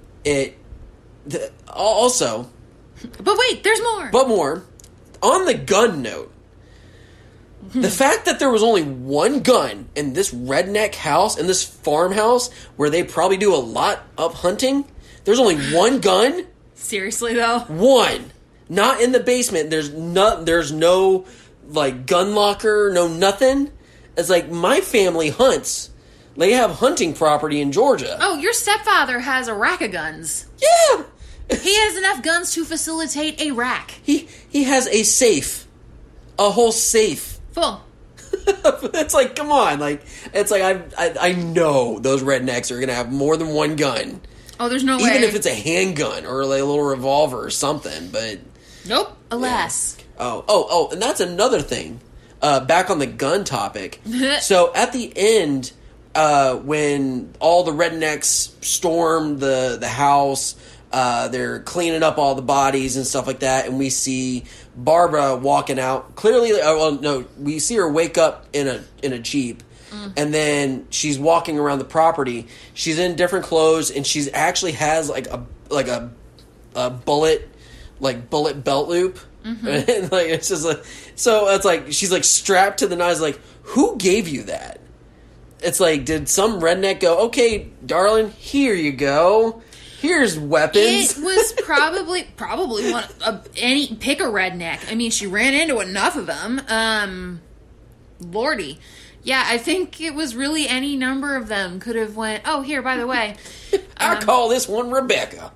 also... But wait, there's more! But more. On the gun note, the fact that there was only one gun in this redneck house, in this farmhouse, where they probably do a lot of hunting, there's only one gun? Seriously, though? One. Not in the basement. There's no, like, gun locker, no nothing. It's like, my family hunts. They have hunting property in Georgia. Oh, your stepfather has a rack of guns. Yeah! He has enough guns to facilitate a rack. He has a safe. A whole safe. Full. It's like, come on. Like, it's like, I know those rednecks are going to have more than one gun. Oh, there's no way. Even if it's a handgun or like a little revolver or something, but... Nope. Alas. Yeah. Oh, and that's another thing. Back on the gun topic. So, at the end, when all the rednecks storm the house... they're cleaning up all the bodies and stuff like that, and we see Barbara walking out. Clearly, we see her wake up in a Jeep, and then she's walking around the property. She's in different clothes, and she's actually has like a bullet belt loop, and like it's just like, so it's like she's like strapped to the knives. Like, who gave you that? It's like, did some redneck go, okay, darling, here you go. Here's weapons. It was probably one pick a redneck. I mean, she ran into enough of them. Lordy. Yeah, I think it was really any number of them could have went, oh, here, by the way. I call this one Rebecca.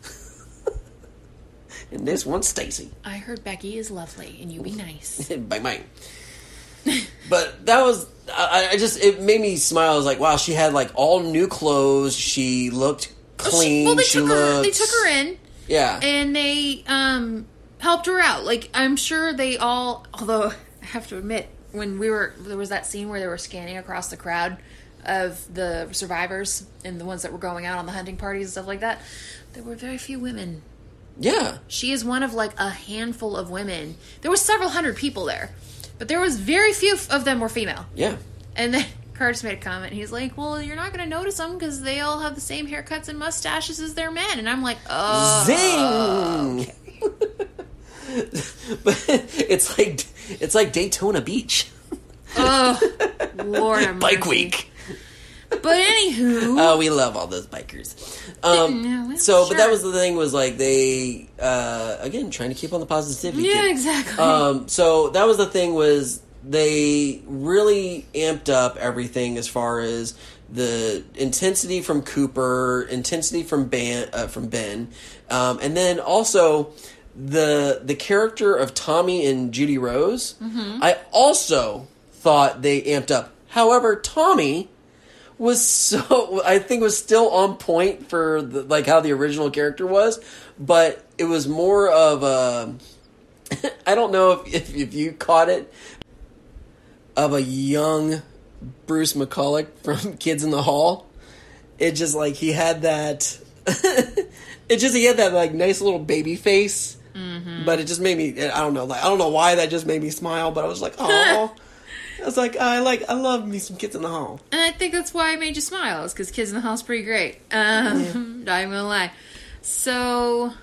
And this one Stacy. I heard Becky is lovely, and you be nice. Bang, bang. But that was, it made me smile. I was like, wow, she had like all new clothes. She looked clean. Well, they took her in. Yeah. And they helped her out. Like, I'm sure they all, although I have to admit, when there was that scene where they were scanning across the crowd of the survivors and the ones that were going out on the hunting parties and stuff like that, there were very few women. Yeah. She is one of like a handful of women. There was several hundred people there, but there was very few of them were female. Yeah. And then Curtis made a comment. He's like, well, you're not going to notice them because they all have the same haircuts and mustaches as their men. And I'm like, oh. Zing! Okay. But it's like Daytona Beach. Oh, Lord have mercy. Bike week. But anywho. Oh, we love all those bikers. Sure. But that was the thing, was like they, again, trying to keep on the positivity. Yeah, exactly. So that was the thing, was they really amped up everything as far as the intensity from Cooper, intensity from Ben, and then also the character of Tommy and Judy Rose. Mm-hmm. I also thought they amped up. However, Tommy was still on point for how the original character was, but it was more of a, I don't know if you caught it, of a young Bruce McCulloch from Kids in the Hall. It just like he had that he had that like nice little baby face. Mm-hmm. But it just made me, I don't know why that just made me smile, but I was like, oh. I was like, I love me some Kids in the Hall. And I think that's why I made you smile, is because Kids in the Hall is pretty great. Not even gonna lie. So.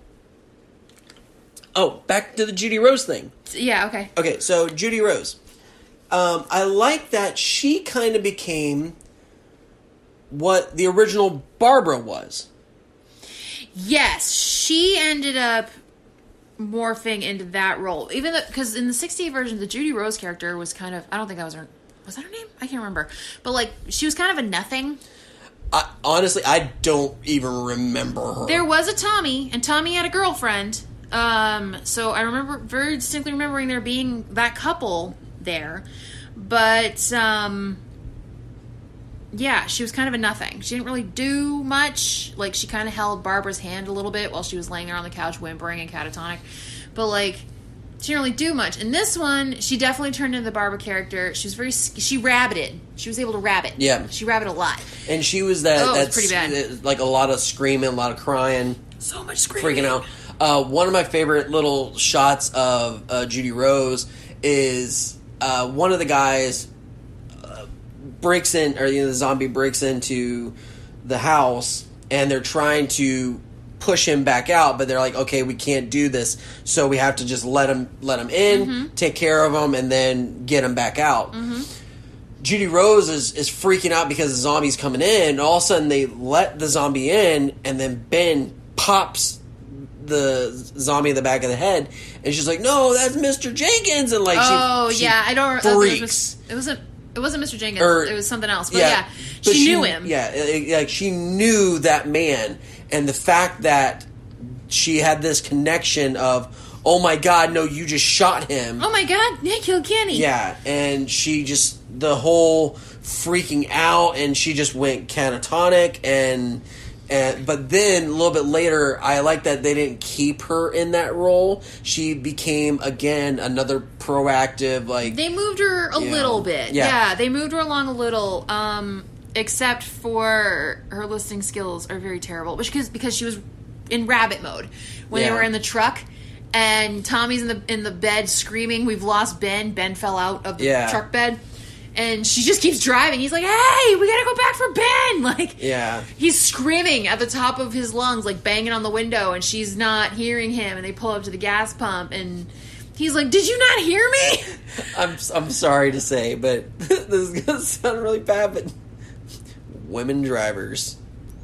Oh, back to the Judy Rose thing. Yeah, okay. Okay, so Judy Rose. I like that she kind of became what the original Barbara was. Yes, she ended up morphing into that role, even because in the 60 version, the Judy Rose character was kind of, I don't think that was her name? I can't remember, but like she was kind of a nothing. Honestly, I don't even remember her. There was a Tommy, and Tommy had a girlfriend. So I remember very distinctly remembering there being that couple there, but yeah, she was kind of a nothing. She didn't really do much. Like, she kind of held Barbara's hand a little bit while she was laying there on the couch whimpering and catatonic. But, like, she didn't really do much. In this one, she definitely turned into the Barbara character. She was she rabbited. She was able to rabbit. Yeah. She rabbited a lot. And she was that, that's pretty bad. Like, a lot of screaming, a lot of crying. So much screaming. Freaking out. One of my favorite little shots of Judy Rose is one of the guys breaks in, or the zombie breaks into the house, and they're trying to push him back out, but they're like, okay, we can't do this, so we have to just let him in, take care of him, and then get him back out. Judy Rose is freaking out because the zombie's coming in, and all of a sudden they let the zombie in, and then Ben pops the zombie in the back of the head, and she's like, no, that's Mr. Jenkins, and like, she I don't freaks. it wasn't Mr. Jenkins, it was something else, but but she knew him. Like, she knew that man, and the fact that she had this connection of, oh my god, no, you just shot him. Oh my god, Nick killed Kenny. Yeah, and she just, the whole freaking out, and she just went catatonic, and but then a little bit later, I like that they didn't keep her in that role. She became, again, another proactive, like... They moved her a little bit. Yeah, they moved her along a little, except for her listening skills are very terrible, because she was in rabbit mode when they were in the truck. And Tommy's in the bed screaming, "We've lost Ben. Ben fell out of the truck bed." And she just keeps driving. He's like, "Hey, we gotta go back for Ben!" Like, he's screaming at the top of his lungs, like banging on the window, and she's not hearing him. And they pull up to the gas pump, and he's like, "Did you not hear me?" I'm sorry to say, but this is gonna sound really bad, but women drivers.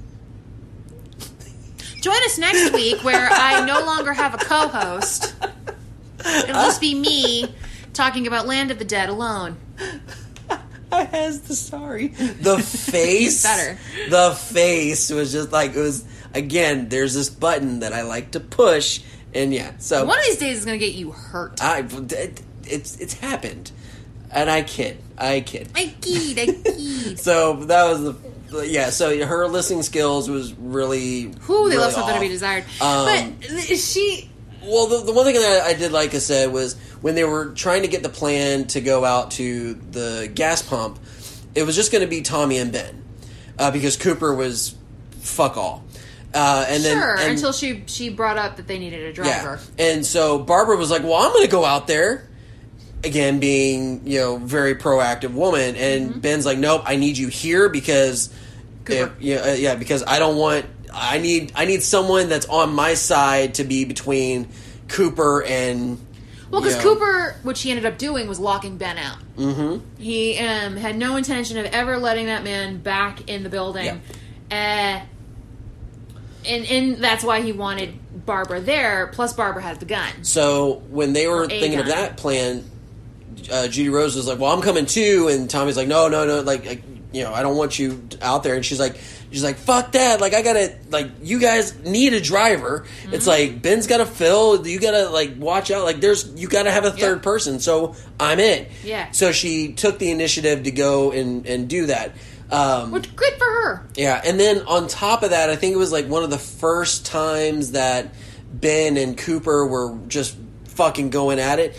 Join us next week where I no longer have a co-host. It'll just be me talking about Land of the Dead alone. I has the sorry. The face. Better. The face was just like, it was, again, there's this button that I like to push, and so. One of these days it's going to get you hurt. It's happened. And I kid. I kid. So that was so her listening skills was really, they really left something off. to be desired. But she... Well, the one thing that I did like I said was when they were trying to get the plan to go out to the gas pump, it was just going to be Tommy and Ben. Because Cooper was fuck all. Until she brought up that they needed a driver. Yeah. And so Barbara was like, well, I'm going to go out there. Again, being, very proactive woman. And Ben's like, nope, I need you here because... because I don't want... I need someone that's on my side to be between Cooper and... Well, because Cooper, which he ended up doing, was locking Ben out. Mm-hmm. He had no intention of ever letting that man back in the building. Yeah. And that's why he wanted Barbara there, plus Barbara had the gun. So when they were thinking of that plan, Judy Rose was like, well, I'm coming too, and Tommy's like, no, like I don't want you out there, and she's like, fuck that, like, I gotta, like, you guys need a driver. Mm-hmm. It's like, Ben's gotta fill, you gotta, like, watch out, like, you gotta have a third person, so I'm in. Yeah. So she took the initiative to go and do that. Which, good for her. Yeah, and then on top of that, I think it was, like, one of the first times that Ben and Cooper were just fucking going at it.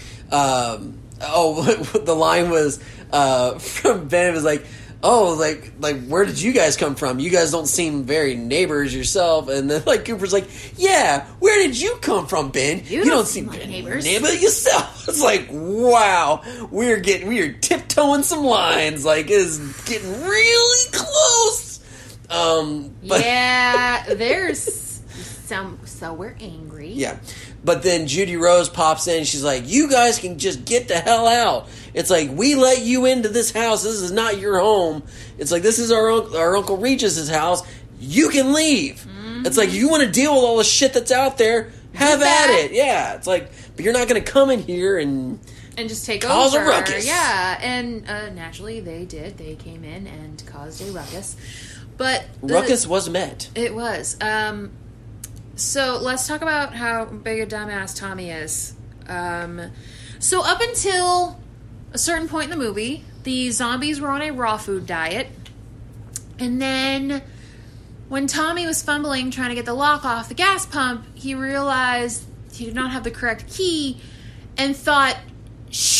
The line was, from Ben, it was like, oh, like where did you guys come from? You guys don't seem very neighbors yourself. And then, like, Cooper's like, yeah, where did you come from, Ben? You don't seem like neighbors. Neighbor yourself. It's like, wow, we are tiptoeing some lines. Like, it's getting really close. But there's so we're angry. Yeah. But then Judy Rose pops in, and she's like, you guys can just get the hell out. It's like, we let you into this house. This is not your home. It's like, this is our Uncle Regis' house. You can leave. Mm-hmm. It's like, you want to deal with all the shit that's out there, have at it. Yeah. It's like, but you're not going to come in here and just take cause over. A ruckus. Yeah. And naturally, they did. They came in and caused a ruckus. But ruckus was met. It was. So let's talk about how big a dumbass Tommy is. So up until a certain point in the movie, the zombies were on a raw food diet. And then when Tommy was fumbling trying to get the lock off the gas pump, he realized he did not have the correct key and thought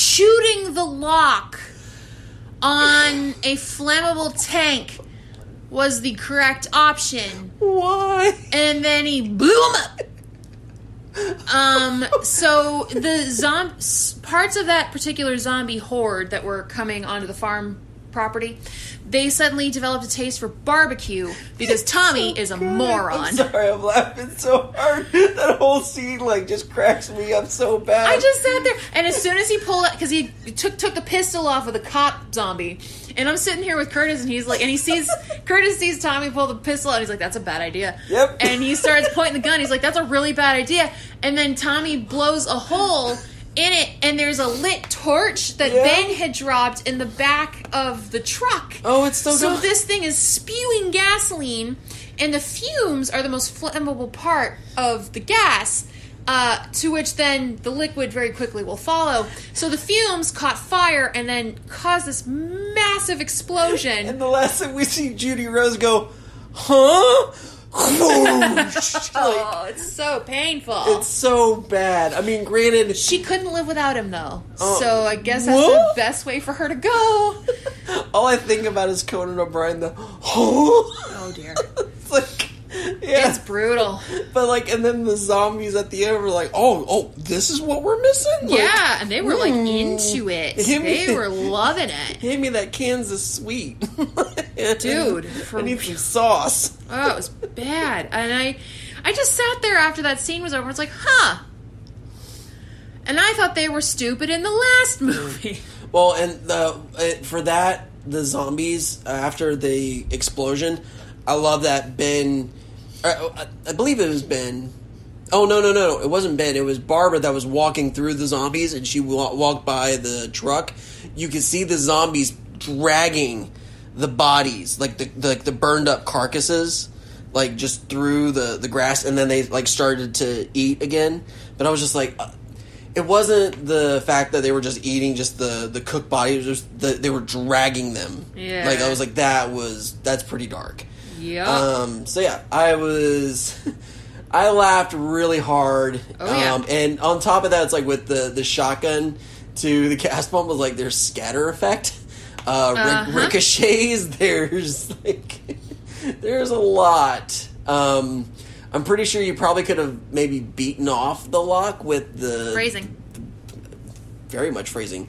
shooting the lock on a flammable tank was the correct option. Why? And then he blew him up. So the parts of that particular zombie horde that were coming onto the farm property, they suddenly developed a taste for barbecue because Tommy is a moron. I'm sorry, I'm laughing so hard. That whole scene just cracks me up so bad. I just sat there, and as soon as he pulled it, because he took the pistol off of the cop zombie, and I'm sitting here with Curtis, and he's like, and Curtis sees Tommy pull the pistol out, and he's like, that's a bad idea. Yep. And he starts pointing the gun, he's like, that's a really bad idea. And then Tommy blows a hole in it, and there's a lit torch that Ben had dropped in the back of the truck. Oh, it's so So this thing is spewing gasoline, and the fumes are the most flammable part of the gas, to which then the liquid very quickly will follow. So the fumes caught fire and then caused this massive explosion. And the last thing we see Judy Rose go, huh? Oh, it's so painful. It's so bad. I mean, granted, She couldn't live without him, though. Oh, So I guess that's what? the best way for her to go. all I think about is Conan O'Brien. Oh, dear. It's like, yeah. It's brutal. But and then the zombies at the end were like, oh, this is what we're missing? Yeah, and they were into it. They were loving it. Give me that Kansas sweet. Dude. I need some sauce. Oh, it was bad. And I just sat there after that scene was over. It's like, huh. And I thought they were stupid in the last movie. Well, and for that, the zombies, after the explosion, I love that Ben... I believe it was Ben. Oh, no. It wasn't Ben. It was Barbara that was walking through the zombies, and she walked by the truck. You could see the zombies dragging the bodies, the burned up carcasses, just through the grass, and then they started to eat again. But I was just like, it wasn't the fact that they were just eating just the cooked bodies, it was just they were dragging them. Yeah. I was like, that's pretty dark. Yep. So yeah, I laughed really hard. Oh, yeah. And on top of that, it's with the shotgun to the gas pump was there's scatter effect. Ricochets, there's a lot. I'm pretty sure you probably could have maybe beaten off the lock with the... Phrasing. Very much phrasing.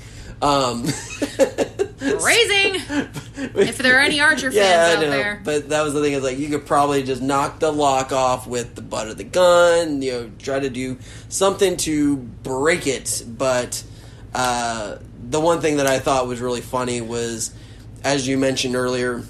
Phrasing! If there are any Archer fans out there. But that was the thing, is you could probably just knock the lock off with the butt of the gun, try to do something to break it. But the one thing that I thought was really funny was, as you mentioned earlier,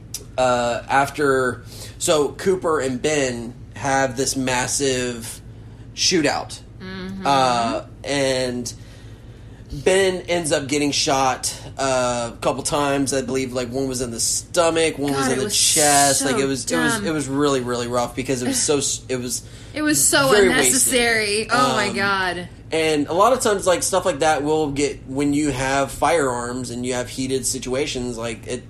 so Cooper and Ben have this massive shootout. Mm-hmm. And Ben ends up getting shot a couple times. I believe one was in the stomach, one was in the chest. So it was really, really rough because it was so very unnecessary. Wasted. Oh my god. And a lot of times stuff like that will get when you have firearms and you have heated situations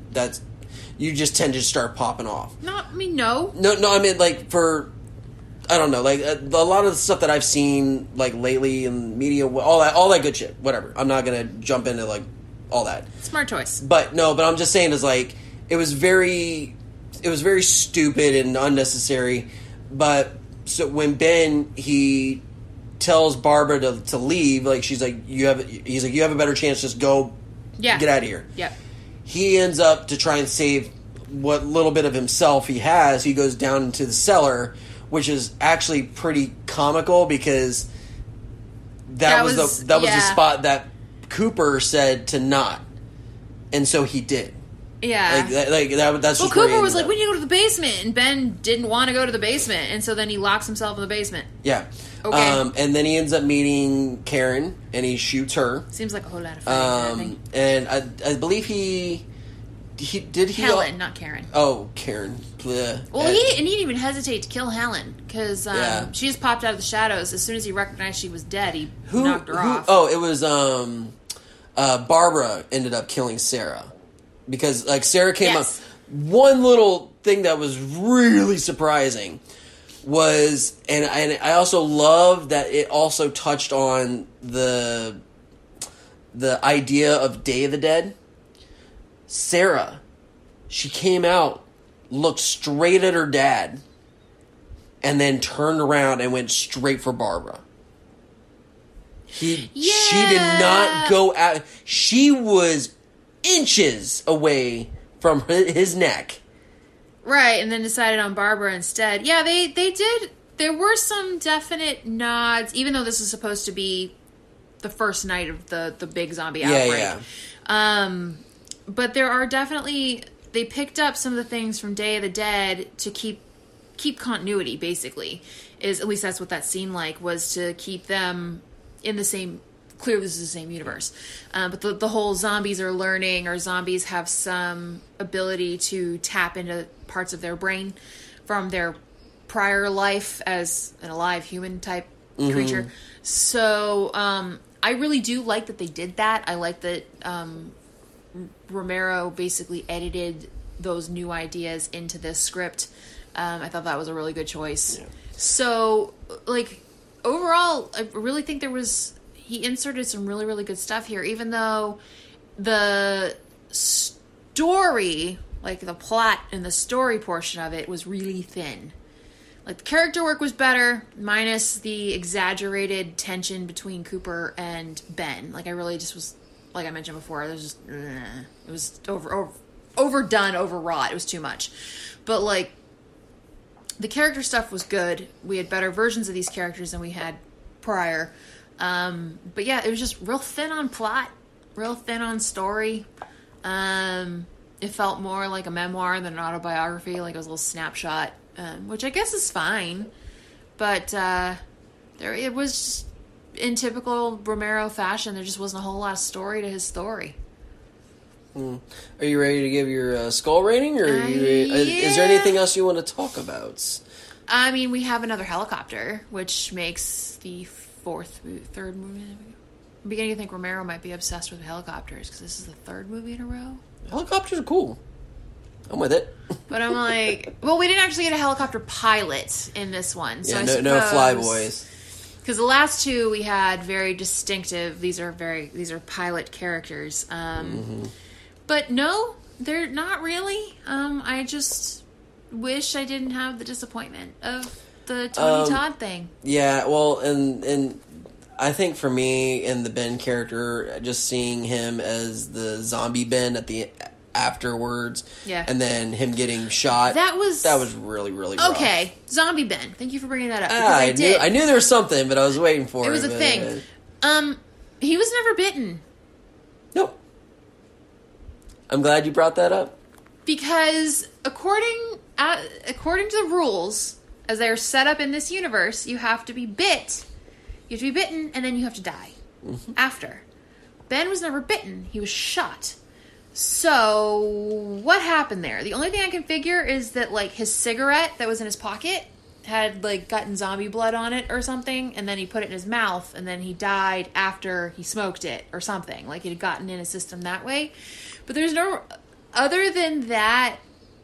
you just tend to start popping off. No. I mean for I don't know, a lot of the stuff that I've seen lately in media, all that good shit, whatever. I'm not gonna jump into all that. Smart choice. But I'm just saying it was very stupid and unnecessary. But so when Ben he tells Barbara to leave, he's like you have a better chance, just go, get out of here. Yep. He ends up to try and save what little bit of himself he has. He goes down into the cellar, which is actually pretty comical because that was the spot that Cooper said to not, and so he did. Yeah. That's well, just Cooper was like, we need to go to the basement, and Ben didn't want to go to the basement, and so then he locks himself in the basement. Yeah. Okay. And then he ends up meeting Karen, and he shoots her. Seems like a whole lot of fun. And I believe he Helen, not Karen. Oh, Karen. Bleh. Well, he didn't even hesitate to kill Helen because she just popped out of the shadows as soon as he recognized she was dead. He knocked her off. Oh, it was Barbara ended up killing Sarah because Sarah came up. One little thing that was really surprising was, and I also love that it also touched on the idea of Day of the Dead. Sarah, she came out looked straight at her dad, and then turned around and went straight for Barbara. She did not go out. She was inches away from his neck. Right, and then decided on Barbara instead. Yeah, they did. There were some definite nods, even though this is supposed to be the first night of the big zombie outbreak. Yeah. But there are definitely, they picked up some of the things from Day of the Dead to keep continuity, basically. At least that's what that seemed like, was to keep them in the same, clearly this is the same universe. But the whole zombies are learning, or zombies have some ability to tap into parts of their brain from their prior life as an alive human type creature. So I really do like that they did that. I like that Romero basically edited those new ideas into this script. I thought that was a really good choice. Yeah. So, like, overall, I really think he inserted some really, really good stuff here, even though the story, like the plot and the story portion of it, was really thin. Like, the character work was better, minus the exaggerated tension between Cooper and Ben. Like, I really just was, like I mentioned before, it was overdone, overwrought. It was too much. But, like, the character stuff was good. We had better versions of these characters than we had prior. But yeah, it was just real thin on plot, real thin on story. It felt more like a memoir than an autobiography, like it was a little snapshot, which I guess is fine. But it was just, in typical Romero fashion, there just wasn't a whole lot of story to his story. Are you ready to give your skull rating, or is there anything else you want to talk about? I mean, we have another helicopter, which makes the third movie. I'm beginning to think Romero might be obsessed with helicopters, because this is the third movie in a row. Helicopters are cool. I'm with it. But I'm like, well, we didn't actually get a helicopter pilot in this one. So yeah, no flyboys. Because the last two we had very distinctive. These are pilot characters. But no, they're not really. I just wish I didn't have the disappointment of the Tony Todd thing. Yeah, well, and I think for me, in the Ben character, just seeing him as the zombie Ben at the afterwards, and then him getting shot, that was really, really rough. Okay, zombie Ben. Thank you for bringing that up. I knew there was something, but I was waiting for it. It was a thing. He was never bitten. Nope. I'm glad you brought that up. Because according to the rules, as they are set up in this universe, you have to be bit. You have to be bitten, and then you have to die after. Ben was never bitten. He was shot. So, what happened there? The only thing I can figure is that, like, his cigarette that was in his pocket had, like, gotten zombie blood on it or something, and then he put it in his mouth, and then he died after he smoked it or something. Like, it had gotten in his system that way. But there's no... Other than that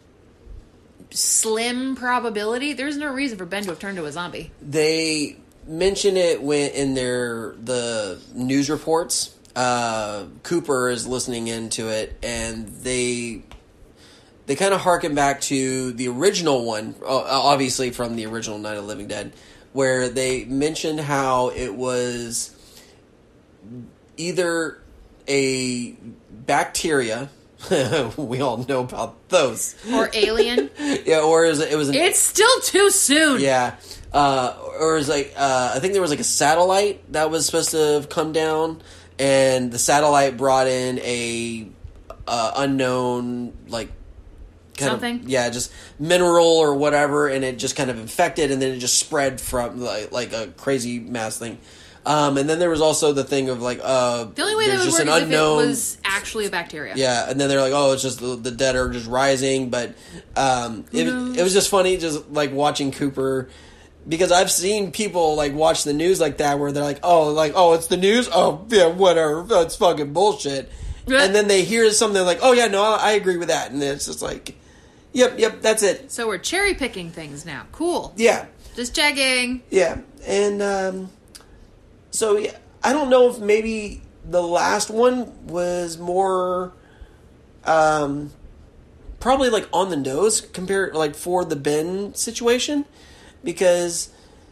slim probability, there's no reason for Ben to have turned to a zombie. They mention it in the news reports. Cooper is listening into it, and they kind of harken back to the original one, obviously from the original Night of the Living Dead, where they mentioned how it was either a bacteria. We all know about those. Or alien. Yeah, or it was it's still too soon. Yeah. Or it was like, I think there was like a satellite that was supposed to have come down, and the satellite brought in a unknown, like, something? Just mineral or whatever, and it just kind of infected, and then it just spread from, like a crazy mass thing. And then there was also the thing of, like, the only way that would work is if it was actually a bacteria. Yeah, and then they're like, oh, it's just the dead are just rising. But it was just funny, just, like, watching Cooper, because I've seen people, like, watch the news like that, where they're like, oh, it's the news? Oh, yeah, whatever, that's fucking bullshit. And then they hear something like, oh, yeah, no, I agree with that. And it's just like, yep, that's it. So we're cherry-picking things now. Cool. Yeah. Just checking. Yeah, and... So, yeah, I don't know if maybe the last one was more probably like on the nose compared like for the Ben situation, because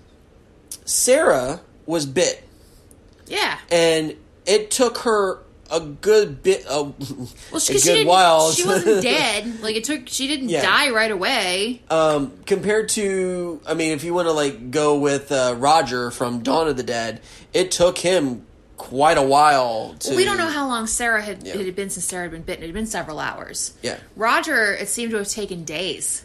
Sarah was bit. Yeah. And it took her a good bit, Well, she wasn't dead. Like, she didn't die right away. Compared to, I mean, if you want to, like, go with Roger from Dawn of the Dead, it took him quite a while to... Well, we don't know how long Sarah it had been since Sarah had been bitten. It had been several hours. Yeah. Roger, it seemed to have taken days.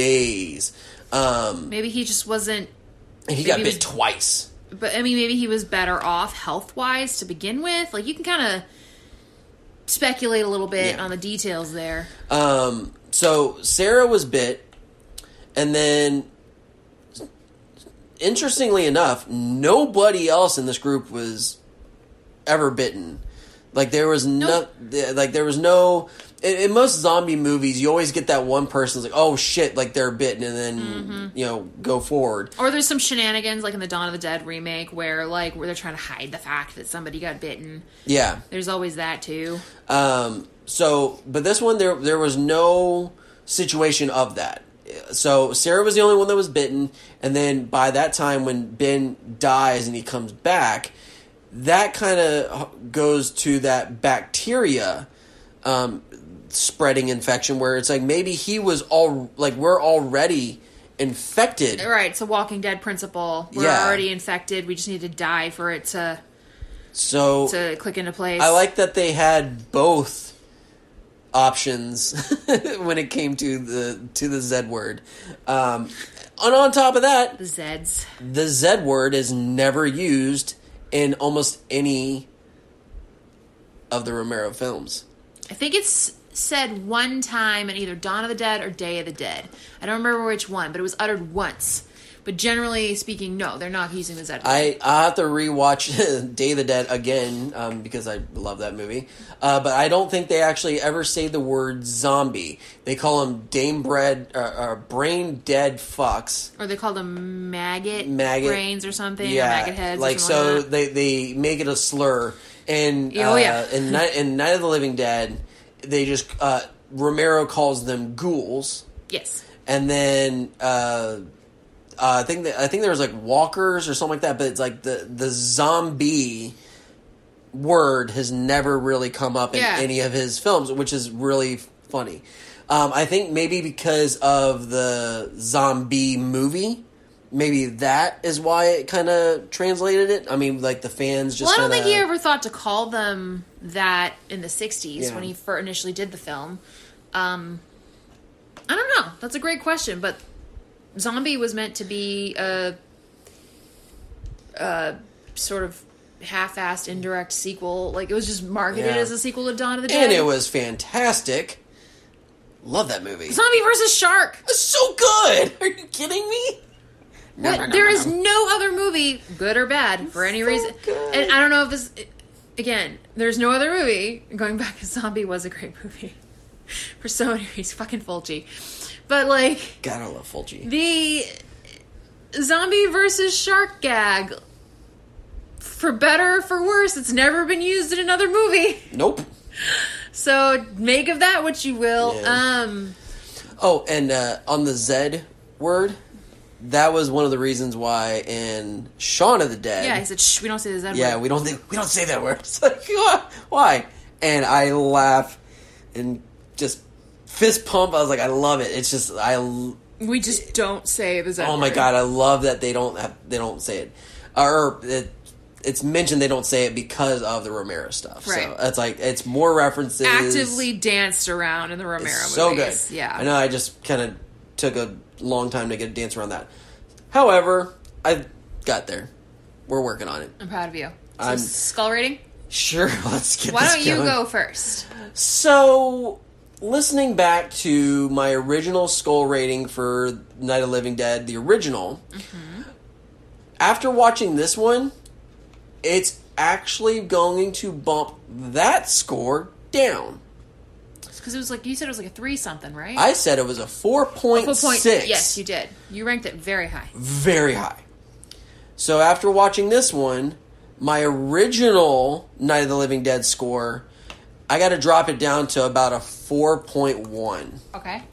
Maybe he just wasn't... He got bit twice. But, I mean, maybe he was better off health-wise to begin with. Like, you can kind of speculate a little bit on the details there. So, Sarah was bit, and then, interestingly enough, nobody else in this group was ever bitten. Like, there was no... In most zombie movies, you always get that one person who's like, oh shit, like they're bitten, and then, go forward. Or there's some shenanigans, like in the Dawn of the Dead remake, where they're trying to hide the fact that somebody got bitten. Yeah. There's always that, too. But this one, there was no situation of that. So, Sarah was the only one that was bitten, and then by that time, when Ben dies and he comes back, that kind of goes to that bacteria, spreading infection, where it's like maybe he was we're already infected. Right, it's a Walking Dead principle. We're already infected. We just need to die for it to click into place. I like that they had both options when it came to the Z word. And on top of that, the Zeds. The Z word is never used in almost any of the Romero films. I think it's said one time in either Dawn of the Dead or Day of the Dead. I don't remember which one, but it was uttered once. But generally speaking, no, they're not using the Z word. I have to rewatch Day of the Dead again because I love that movie. But I don't think they actually ever say the word zombie. They call them brain dead fucks. Or they call them maggot brains or something. Yeah, or maggot heads. Like, or something like that. they make it a slur. And in Night of the Living Dead, they just Romero calls them ghouls. Yes. And then I think there was like walkers or something like that, but it's like the zombie word has never really come up in any of his films, which is really funny. I think maybe because of the zombie movie. Maybe that is why it kind of translated it. I mean, like, the fans just... Well, I don't think he ever thought to call them that in the 60s when he initially did the film. I don't know. That's a great question, but Zombie was meant to be a sort of half-assed, indirect sequel. Like, it was just marketed as a sequel to Dawn of the Dead. And it was fantastic. Love that movie. Zombie vs. Shark! It's so good! Are you kidding me? There is no other movie, good or bad, for any reason. Good. And I don't know if this... Again, there's no other movie. Going back, Zombie was a great movie. For so many reasons. Fucking Fulci. But, like... Gotta love Fulci. The Zombie versus Shark gag, for better or for worse, it's never been used in another movie. Nope. So, make of that what you will. Yeah. And on the Z word... That was one of the reasons why in Shaun of the Dead... Yeah, he said, shh, we don't say the Z word. Yeah, we don't say that word. It's like, why? And I laugh and just fist pump. I was like, I love it. It's just, we just don't say the Z word. Oh my God, I love that they don't say it. Or it's mentioned they don't say it because of the Romero stuff. Right. So it's like, it's more references. Actively danced around in the Romero movies. So good. Yeah. I know I just kind of took a long time to get a dance around that. However, I got there. We're working on it. I'm proud of you. So skull rating? Sure, let's get Why this don't you going. go first? So, listening back to my original skull rating for Night of the Living Dead, the original, after watching this one, it's actually going to bump that score down. Because it was like, you said it was like a 3-something, right? I said it was a 4.6. Yes, you did. You ranked it very high. Very high. So after watching this one, my original Night of the Living Dead score I got to drop it down to about a 4.1. Okay.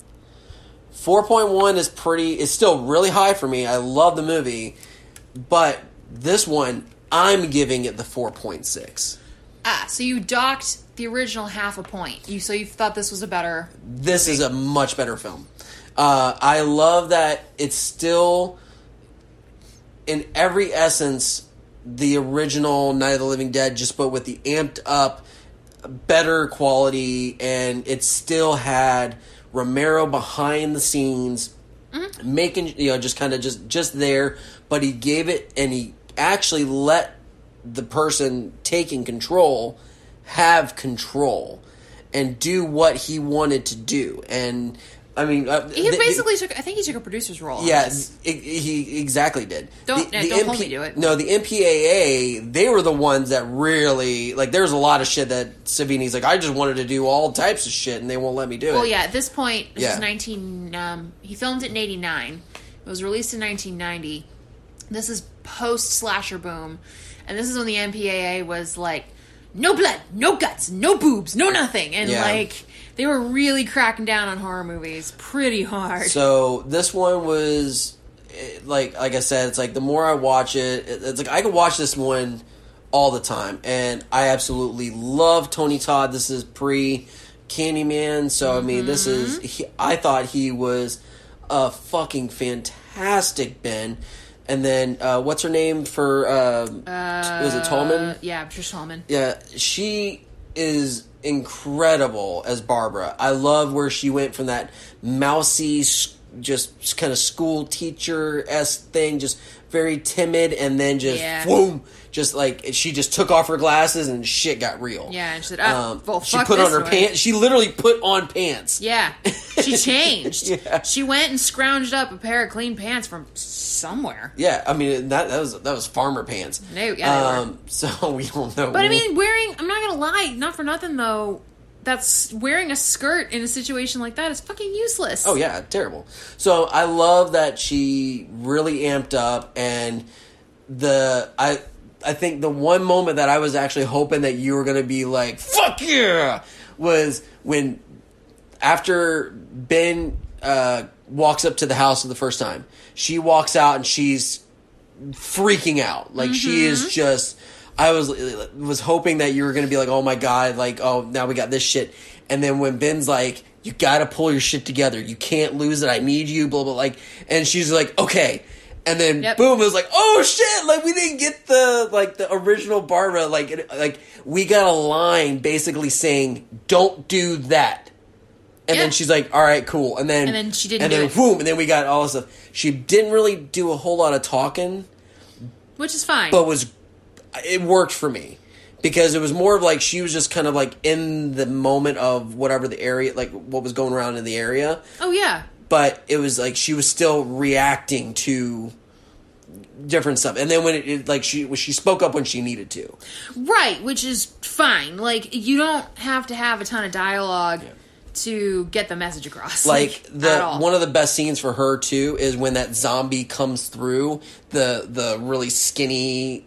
4.1 is still really high for me. I love the movie, but this one I'm giving it the 4.6. So you docked the original half a point. So you thought this was a better... This is a much better film. I love that it's still, in every essence, the original Night of the Living Dead, just but with the amped up, better quality, and it still had Romero behind the scenes, making, just kind of just there, but he gave it, and he actually let the person taking control have control and do what he wanted to do. And I mean, he basically took. I think he took a producer's role. Yeah, he exactly did. Don't hold me to it. No, the MPAA, they were the ones that really, like, there's a lot of shit that Savini's like, I just wanted to do all types of shit, and they won't let me do it. Well, yeah, at this point, this is 19. He filmed it in '89. It was released in 1990. This is post Slasher Boom, and this is when the MPAA was like, no blood, no guts, no boobs, no nothing, and like. They were really cracking down on horror movies pretty hard. So this one was, like I said, it's like the more I watch it, it's like I could watch this one all the time. And I absolutely love Tony Todd. This is pre-Candyman. So, I mean, this is, I thought he was a fucking fantastic Ben. And then, what's her name for, was it Tallman? Yeah, Patricia Tallman. Yeah, she is incredible as Barbara. I love where she went from that mousy, just kind of school teacher-esque thing, just very timid, and then just boom, just like she just took off her glasses and shit got real. Yeah, and she said, she put on her pants. She literally put on pants. Yeah, she changed. She went and scrounged up a pair of clean pants from somewhere. Yeah, I mean that was farmer pants. No, yeah, they were. So we don't know. But I mean, I'm not gonna lie, not for nothing though. That's wearing a skirt in a situation like that is fucking useless. Oh yeah, terrible. So I love that she really amped up, and I think the one moment that I was actually hoping that you were gonna be like, fuck yeah, was when after Ben walks up to the house for the first time. She walks out and she's freaking out. Like she is just. I was hoping that you were going to be like, oh my God, like, oh, now we got this shit. And then when Ben's like, you got to pull your shit together. You can't lose it. I need you, blah, blah, like, and she's like, okay. And then boom, it was like, oh shit, like we didn't get the original Barbara. Like we got a line basically saying, don't do that. And then she's like, all right, cool. And then she didn't do it. Boom, and then we got all this stuff. She didn't really do a whole lot of talking. Which is fine. But it worked for me because it was more of like she was just kind of like in the moment of whatever the area, like what was going around in the area. Oh yeah. But it was like she was still reacting to different stuff, and then when she spoke up when she needed to. Right, which is fine. Like you don't have to have a ton of dialogue to get the message across. Like one of the best scenes for her too is when that zombie comes through, the really skinny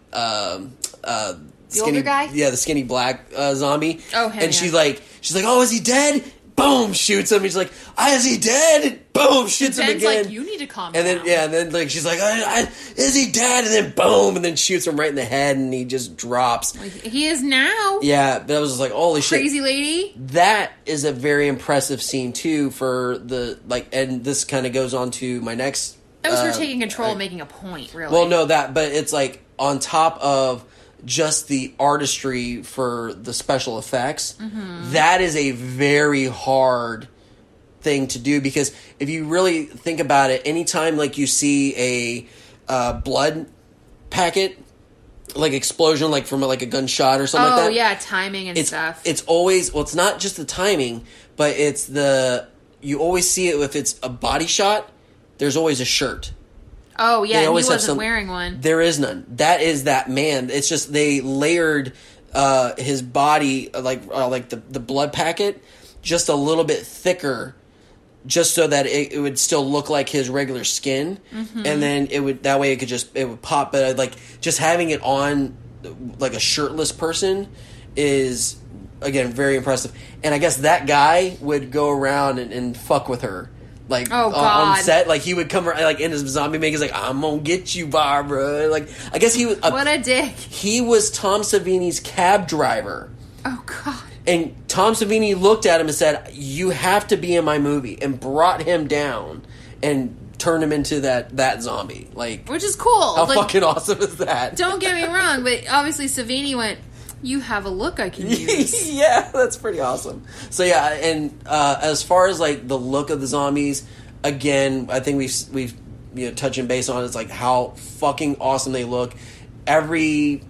the older guy? Yeah, the skinny black zombie. Oh, him, and she's like, oh, is he dead? Boom, shoots him. He's like, is he dead? And boom, shoots him again. Like, you need to calm down. And then like she's like, is he dead? And then boom, and then shoots him right in the head, and he just drops. Like, he is now. Yeah, that was just like, holy shit, crazy lady. That is a very impressive scene too. For the and this kind of goes on to my next. That was her taking control, and making a point. Really. Well, no, but it's like on top of just the artistry for the special effects, that is a very hard thing to do, because if you really think about it, anytime like you see a blood packet, like explosion, like from like a gunshot or something like that. Oh yeah, timing and stuff. It's always, well, it's not just the timing, but it's you always see it if it's a body shot, there's always a shirt. Oh, yeah, and he wasn't wearing one. There is none. That is that man. It's just they layered his body, like the blood packet, just a little bit thicker, just so that it would still look like his regular skin. And then that way it would pop. But like just having it on like a shirtless person is again, very impressive. And I guess that guy would go around and fuck with her. Like, on set, like, he would come, like, in his zombie make, he's like, I'm gonna get you, Barbara. Like, I guess he was... what a dick. He was Tom Savini's cab driver. Oh, God. And Tom Savini looked at him and said, you have to be in my movie, and brought him down and turned him into that zombie. Like, which is cool. How like, fucking awesome is that? Don't get me wrong, but obviously Savini went, you have a look I can use. Yeah, that's pretty awesome. So yeah, and as far as like the look of the zombies, again, I think we've touching base on it's like how fucking awesome they look. Everything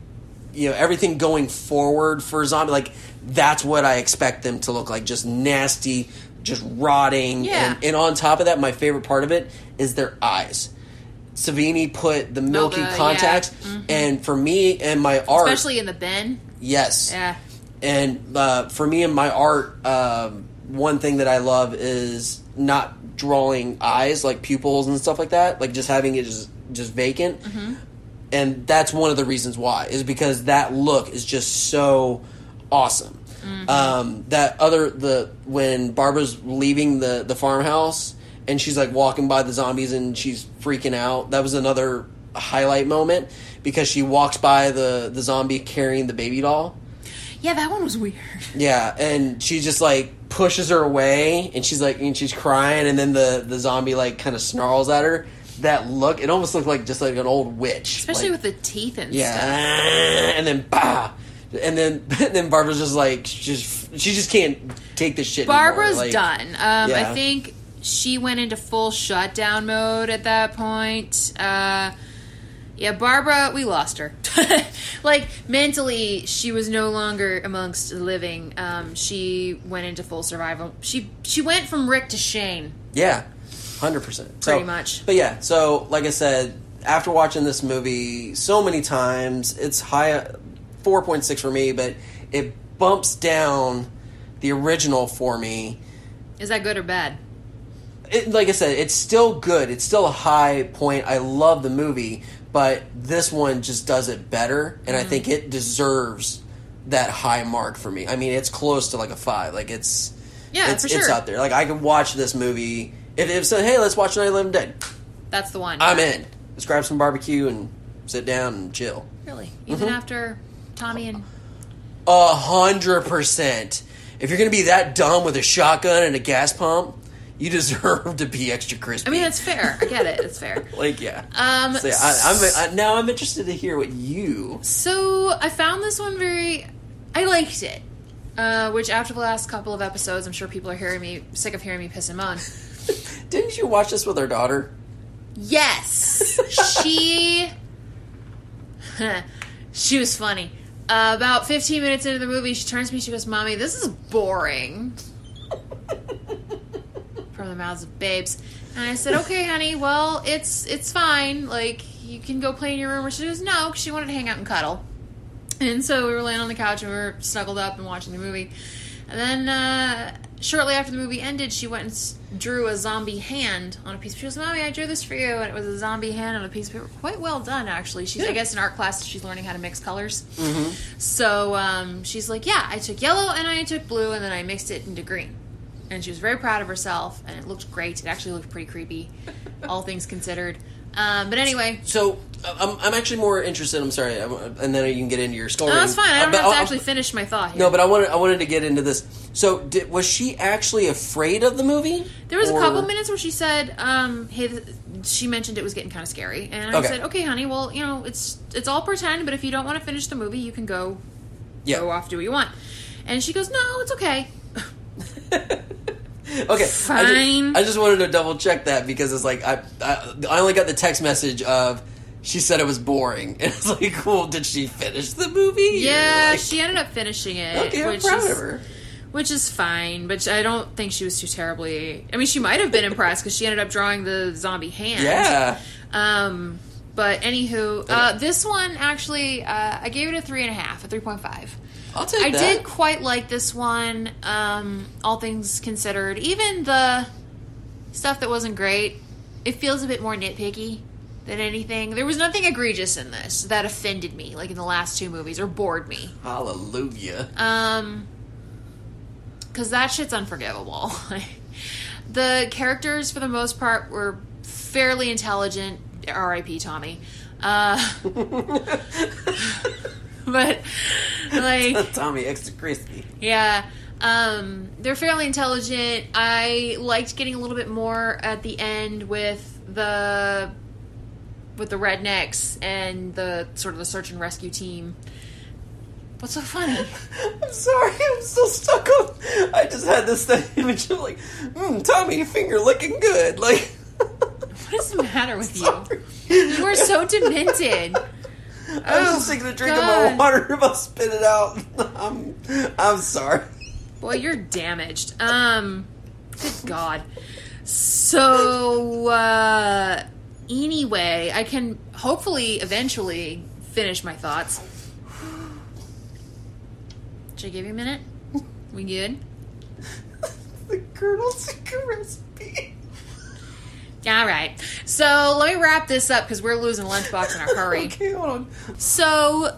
going forward for zombie, like that's what I expect them to look like, just nasty, just rotting. Yeah. And on top of that, my favorite part of it is their eyes. Savini put the milky contacts, and for me and my art... Especially in the bin. Yes. Yeah. And for me and my art, one thing that I love is not drawing eyes, like pupils and stuff like that, like just having it just vacant. Mm-hmm. And that's one of the reasons why, is because that look is just so awesome. Mm-hmm. When Barbara's leaving the farmhouse... and she's like walking by the zombies and she's freaking out. That was another highlight moment because she walks by the zombie carrying the baby doll. Yeah, that one was weird. Yeah, and she just like pushes her away and she's crying, and then the zombie like kind of snarls at her. That look, it almost looked like just like an old witch. Especially like, with the teeth and stuff. Yeah, and then bah. And then Barbara's just like she just can't take this shit Barbara's anymore. Like, done. Yeah. I think she went into full shutdown mode at that point. Barbara, we lost her. Like, mentally, she was no longer amongst the living. She went into full survival. She went from Rick to Shane. Yeah, 100%. Pretty much. But yeah, so, like I said, after watching this movie so many times, it's high 4.6 for me, but it bumps down the original for me. Is that good or bad? Like I said, it's still good. It's still a high point. I love the movie, but this one just does it better, and I think it deserves that high mark for me. I mean, it's close to like a 5. Like it's for sure. It's out there. Like I could watch this movie if it said, "Hey, let's watch Night of the Living Dead." That's the one. I'm in. Let's grab some barbecue and sit down and chill. Really, even after Tommy and 100%. If you're going to be that dumb with a shotgun and a gas pump, you deserve to be extra crispy. I mean, that's fair. I get it. It's fair. Like, yeah. So, yeah, now I'm interested to hear what you... So, I found this one I liked it. Which, after the last couple of episodes, I'm sure people are sick of hearing me piss and moan. Didn't you watch this with our daughter? Yes. She was funny. About 15 minutes into the movie, she turns to me, she goes, "Mommy, this is boring." From the mouths of babes. And I said, "Okay, honey, well, it's fine. Like, you can go play in your room." Or she goes, "No," because she wanted to hang out and cuddle. And so we were laying on the couch and we were snuggled up and watching the movie. And then, shortly after the movie ended, she went and drew a zombie hand on a piece of paper. She goes, "Mommy, I drew this for you." And it was a zombie hand on a piece of paper. Quite well done, actually. She's, I guess, in art class, she's learning how to mix colors. Mm-hmm. So, she's like, "Yeah, I took yellow and I took blue and then I mixed it into green." And she was very proud of herself, and it looked great. It actually looked pretty creepy, all things considered. But anyway. So, I'm actually more interested, I'm sorry, and then you can get into your story. No, that's fine. I don't have to actually finish my thought here. No, but I wanted to get into this. So, was she actually afraid of the movie? There was a couple minutes where she said, she mentioned it was getting kind of scary. And I said, "Okay, honey, well, it's all pretend, but if you don't want to finish the movie, you can go off, do what you want." And she goes, "No, it's okay." Okay, fine. I just wanted to double check that because it's like I only got the text message of she said it was boring, and it's like, well, did she finish the movie? Yeah, she ended up finishing it. Okay, I'm proud of her. Which is fine, but I don't think she was too terribly... I mean, she might have been impressed because she ended up drawing the zombie hand. Yeah. But anywho, this one actually, I gave it a 3.5, a 3.5. I'll take that. I did quite like this one, all things considered. Even the stuff that wasn't great, it feels a bit more nitpicky. than anything. There was nothing egregious in this that offended me, like in the last two movies, or bored me. Hallelujah. Because that shit's unforgivable. The characters, for the most part, were fairly intelligent. R.I.P. Tommy. But, like... Tommy extra crispy. Yeah. They're fairly intelligent. I liked getting a little bit more at the end with the rednecks and the sort of the search and rescue team. What's so funny? I'm sorry, I'm still stuck on... I just had this image of like, Tommy, your finger looking good. Like... What is the matter with you? You are so demented. I was just taking a drink of my water. If I spit it out, I'm sorry. Boy, you're damaged. Good God. So, anyway, I can hopefully eventually finish my thoughts. Should I give you a minute? We good? The Colonel's crispy. All right. So let me wrap this up because we're losing Lunchbox in a hurry. Okay, hold on. So,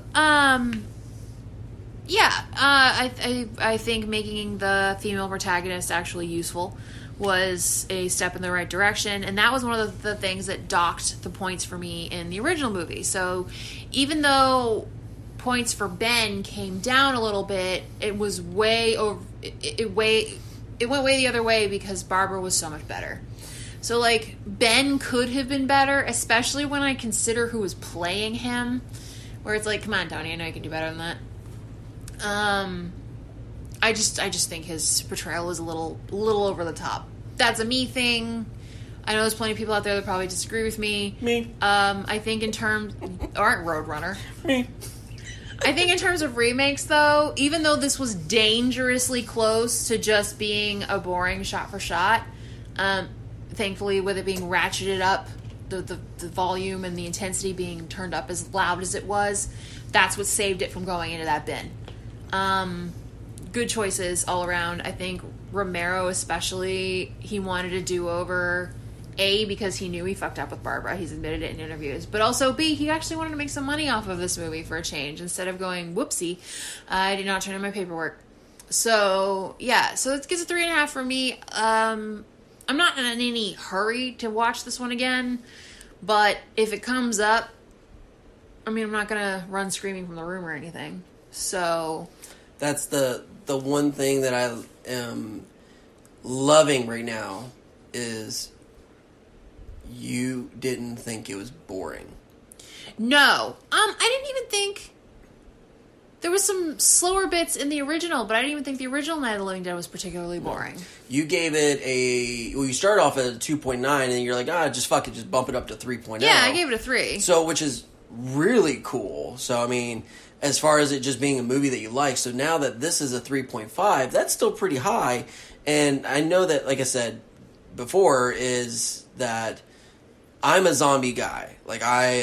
yeah, I think making the female protagonist actually useful was a step in the right direction, and that was one of the things that docked the points for me in the original movie. So, even though points for Ben came down a little bit, it was way over. It went way the other way because Barbara was so much better. So, like, Ben could have been better, especially when I consider who was playing him. Where it's like, come on, Tony, I know you can do better than that. I just think his portrayal was a little over the top. That's a me thing. I know there's plenty of people out there that probably disagree with me. Me. I think in terms... Aren't Roadrunner. Me. I think in terms of remakes, though, even though this was dangerously close to just being a boring shot-for-shot... thankfully, with it being ratcheted up, the volume and the intensity being turned up as loud as it was, that's what saved it from going into that bin. Good choices all around. I think Romero especially, he wanted a do-over, A, because he knew he fucked up with Barbara. He's admitted it in interviews. But also, B, he actually wanted to make some money off of this movie for a change, instead of going, whoopsie, I did not turn in my paperwork. So, yeah. So it gets a 3.5 for me. I'm not in any hurry to watch this one again, but if it comes up, I mean, I'm not going to run screaming from the room or anything. So... That's the one thing that I am loving right now is you didn't think it was boring. No. I didn't even think... There was some slower bits in the original, but I didn't even think the original Night of the Living Dead was particularly boring. You gave it you start off at a 2.9, and then you're like, just fuck it, just bump it up to 3.0. Yeah, I gave it a 3. So, which is really cool. So, I mean, as far as it just being a movie that you like, so now that this is a 3.5, that's still pretty high. And I know that, like I said before, is that I'm a zombie guy. Like,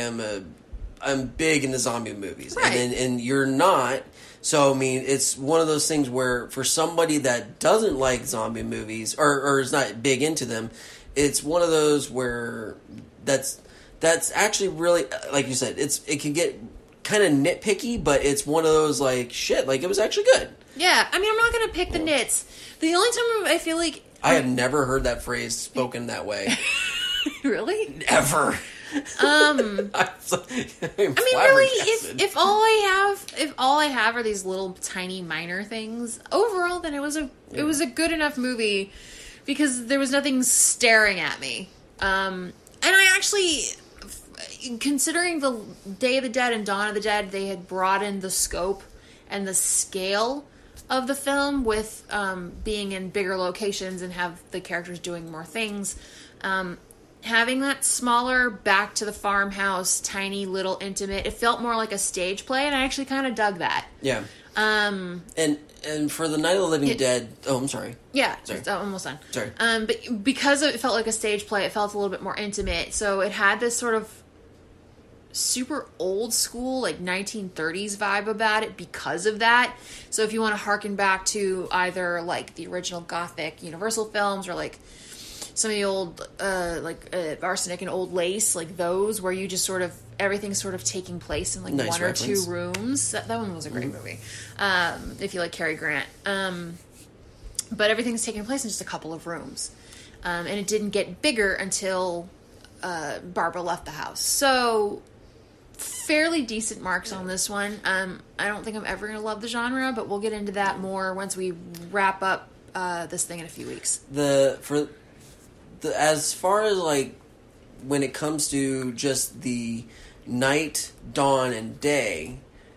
I'm big into zombie movies, right. and you're not. So I mean, it's one of those things where for somebody that doesn't like zombie movies or is not big into them, it's one of those where that's actually really, like you said, it can get kind of nitpicky, but it's one of those like shit. Like it was actually good. Yeah, I mean, I'm not gonna pick the nits. The only time I feel like I have never heard that phrase spoken that way. Really? Ever. I mean, really, if all I have are these little tiny minor things, overall, then it was a good enough movie because there was nothing staring at me. And I actually, considering the Day of the Dead and Dawn of the Dead, they had broadened the scope and the scale of the film with being in bigger locations and have the characters doing more things. Having that smaller, back to the farmhouse, tiny, little, intimate, it felt more like a stage play, and I actually kind of dug that. Yeah. And for the Night of the Living Dead... Oh, I'm sorry. Yeah. Sorry. It's almost done. Sorry. But because it felt like a stage play, it felt a little bit more intimate, so it had this sort of super old school, like 1930s vibe about it because of that. So if you want to harken back to either, like, the original Gothic Universal films or, like... some of the old, Arsenic and Old Lace, like those, where you just sort of, everything's sort of taking place in like Nice one reference. or two rooms. That one was a great movie. If you like Cary Grant. But everything's taking place in just a couple of rooms. And it didn't get bigger until Barbara left the house. So, fairly decent marks on this one. I don't think I'm ever going to love the genre, but we'll get into that more once we wrap up this thing in a few weeks. As far as like when it comes to just the night, dawn, and day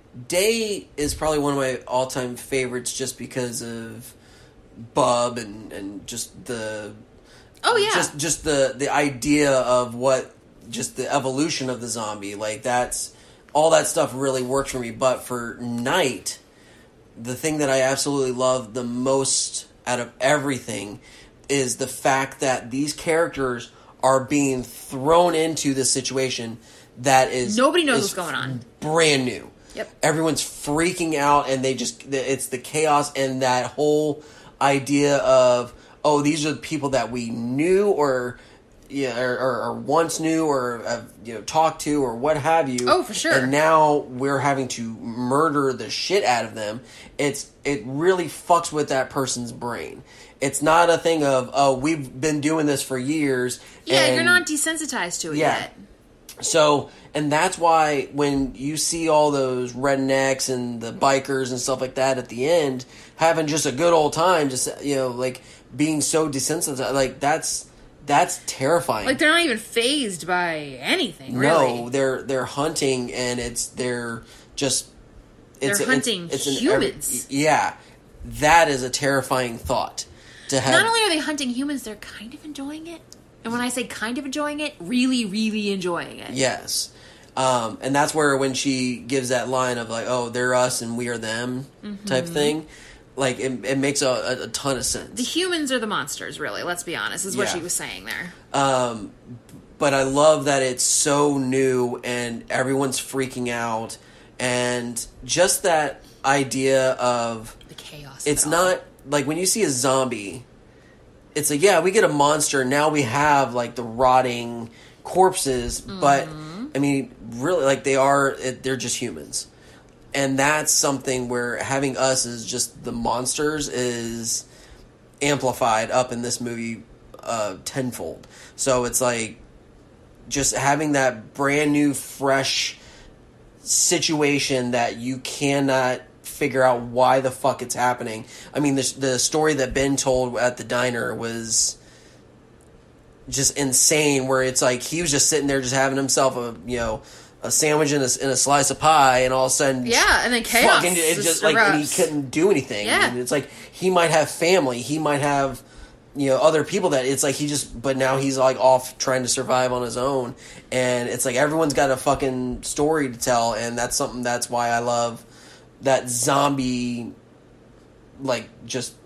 is probably one of my all-time favorites just because of Bub and just the just the idea of what just the evolution of the zombie, like that's all that stuff really works for me. But for Night, the thing that I absolutely love the most out of everything is the fact that these characters are being thrown into this situation that is nobody knows what's going on, brand new. Yep, everyone's freaking out, and it's the chaos and that whole idea of, oh, these are the people that we knew or once knew or have, talked to or what have you. Oh, for sure. And now we're having to murder the shit out of them. It really fucks with that person's brain. It's not a thing of, oh, we've been doing this for years. Yeah, and you're not desensitized to it yet. So, and that's why when you see all those rednecks and the bikers and stuff like that at the end, having just a good old time, just, like being so desensitized, like that's terrifying. Like they're not even fazed by anything, really. No, they're hunting, and they're hunting humans. That is a terrifying thought to have. Not only are they hunting humans, they're kind of enjoying it. And when I say kind of enjoying it, really, really enjoying it. Yes. And that's where when she gives that line of like, oh, they're us and we are them type thing, like it makes a ton of sense. The humans are the monsters, really, let's be honest, is what she was saying there. But I love that it's so new and everyone's freaking out, and just that idea of the chaos. It's not like when you see a zombie, it's like, yeah, we get a monster, now we have like the rotting corpses, but I mean, really, like they're just humans. And that's something where having us as just the monsters is amplified up in this movie tenfold. So it's like just having that brand new, fresh situation that you cannot figure out why the fuck it's happening. I mean, the story that Ben told at the diner was just insane, where it's like he was just sitting there just having himself a sandwich and a slice of pie, and all of a sudden, and then chaos and he couldn't do anything. Yeah. And it's like he might have family, he might have other people that it's like but now he's like off trying to survive on his own, and it's like everyone's got a fucking story to tell, and that's why I love that zombie, like just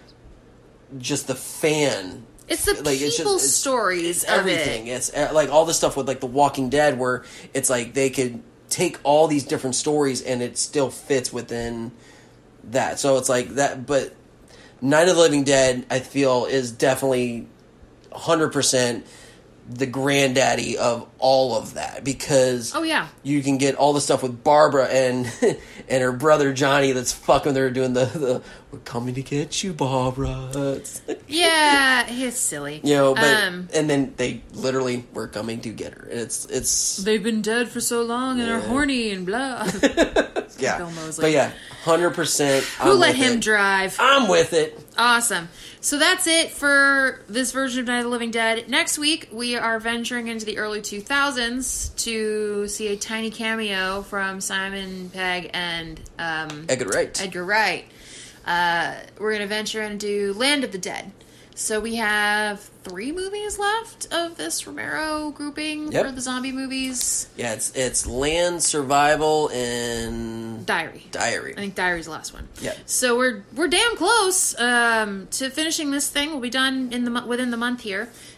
the fan. It's the people's stories it's everything. It's like all the stuff with like The Walking Dead, where it's like they could take all these different stories and it still fits within that. So it's like that. But Night of the Living Dead, I feel, is definitely 100% the granddaddy of all of that, because you can get all the stuff with Barbara and and her brother Johnny that's fucking there doing the we're coming to get you, Barbara. Yeah, he's silly. But and then they literally were coming to get her. It's they've been dead for so long and are horny and blah. Yeah, but 100%. Who let him drive? I'm with it. Awesome. So that's it for this version of Night of the Living Dead. Next week, we are venturing into the early 2000s to see a tiny cameo from Simon Pegg and Edgar Wright. We're going to venture into Land of the Dead. So we have 3 movies left of this Romero grouping for the zombie movies. Yeah, it's Land, Survival, and Diary. I think Diary's the last one. Yeah. So we're damn close to finishing this thing. We'll be done within the month here.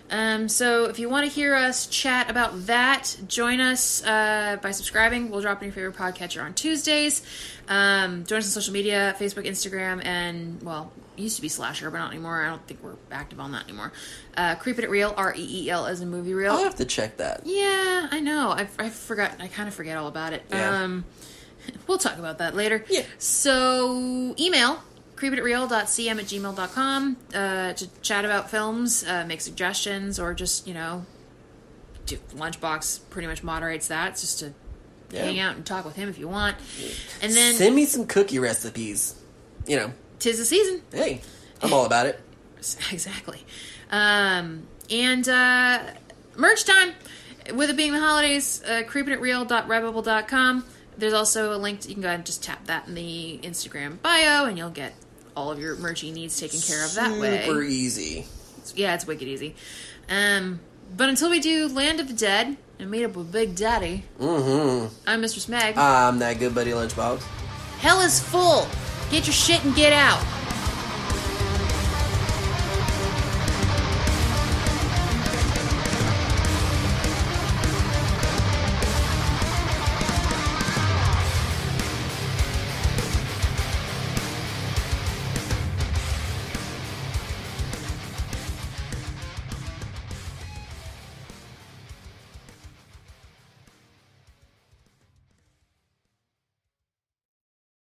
So if you want to hear us chat about that, join us by subscribing. We'll drop in your favorite podcatcher on Tuesdays. Join us on social media, Facebook, Instagram, and, well, it used to be Slasher, but not anymore. I don't think we're active on that anymore. Creep It Real, REEL as in movie reel. I'll have to check that. Yeah, I know. I forgot. I kind of forget all about it. Yeah. We'll talk about that later. Yeah. So, email creepitreal.cm@gmail.com to chat about films, make suggestions, or just, Lunchbox pretty much moderates that. It's just to hang out and talk with him if you want. And then send me some cookie recipes. 'Tis the season. Hey, I'm all about it. Exactly. And merch time. With it being the holidays, creepitreal.redbubble.com. There's also a link. You can go ahead and just tap that in the Instagram bio, and you'll get all of your merchy needs taken care of that way. Super easy. Yeah, it's wicked easy. But until we do Land of the Dead and meet up with Big Daddy, I'm Mistress Meg. I'm that good buddy Lunchbox. Hell is full. Get your shit and get out.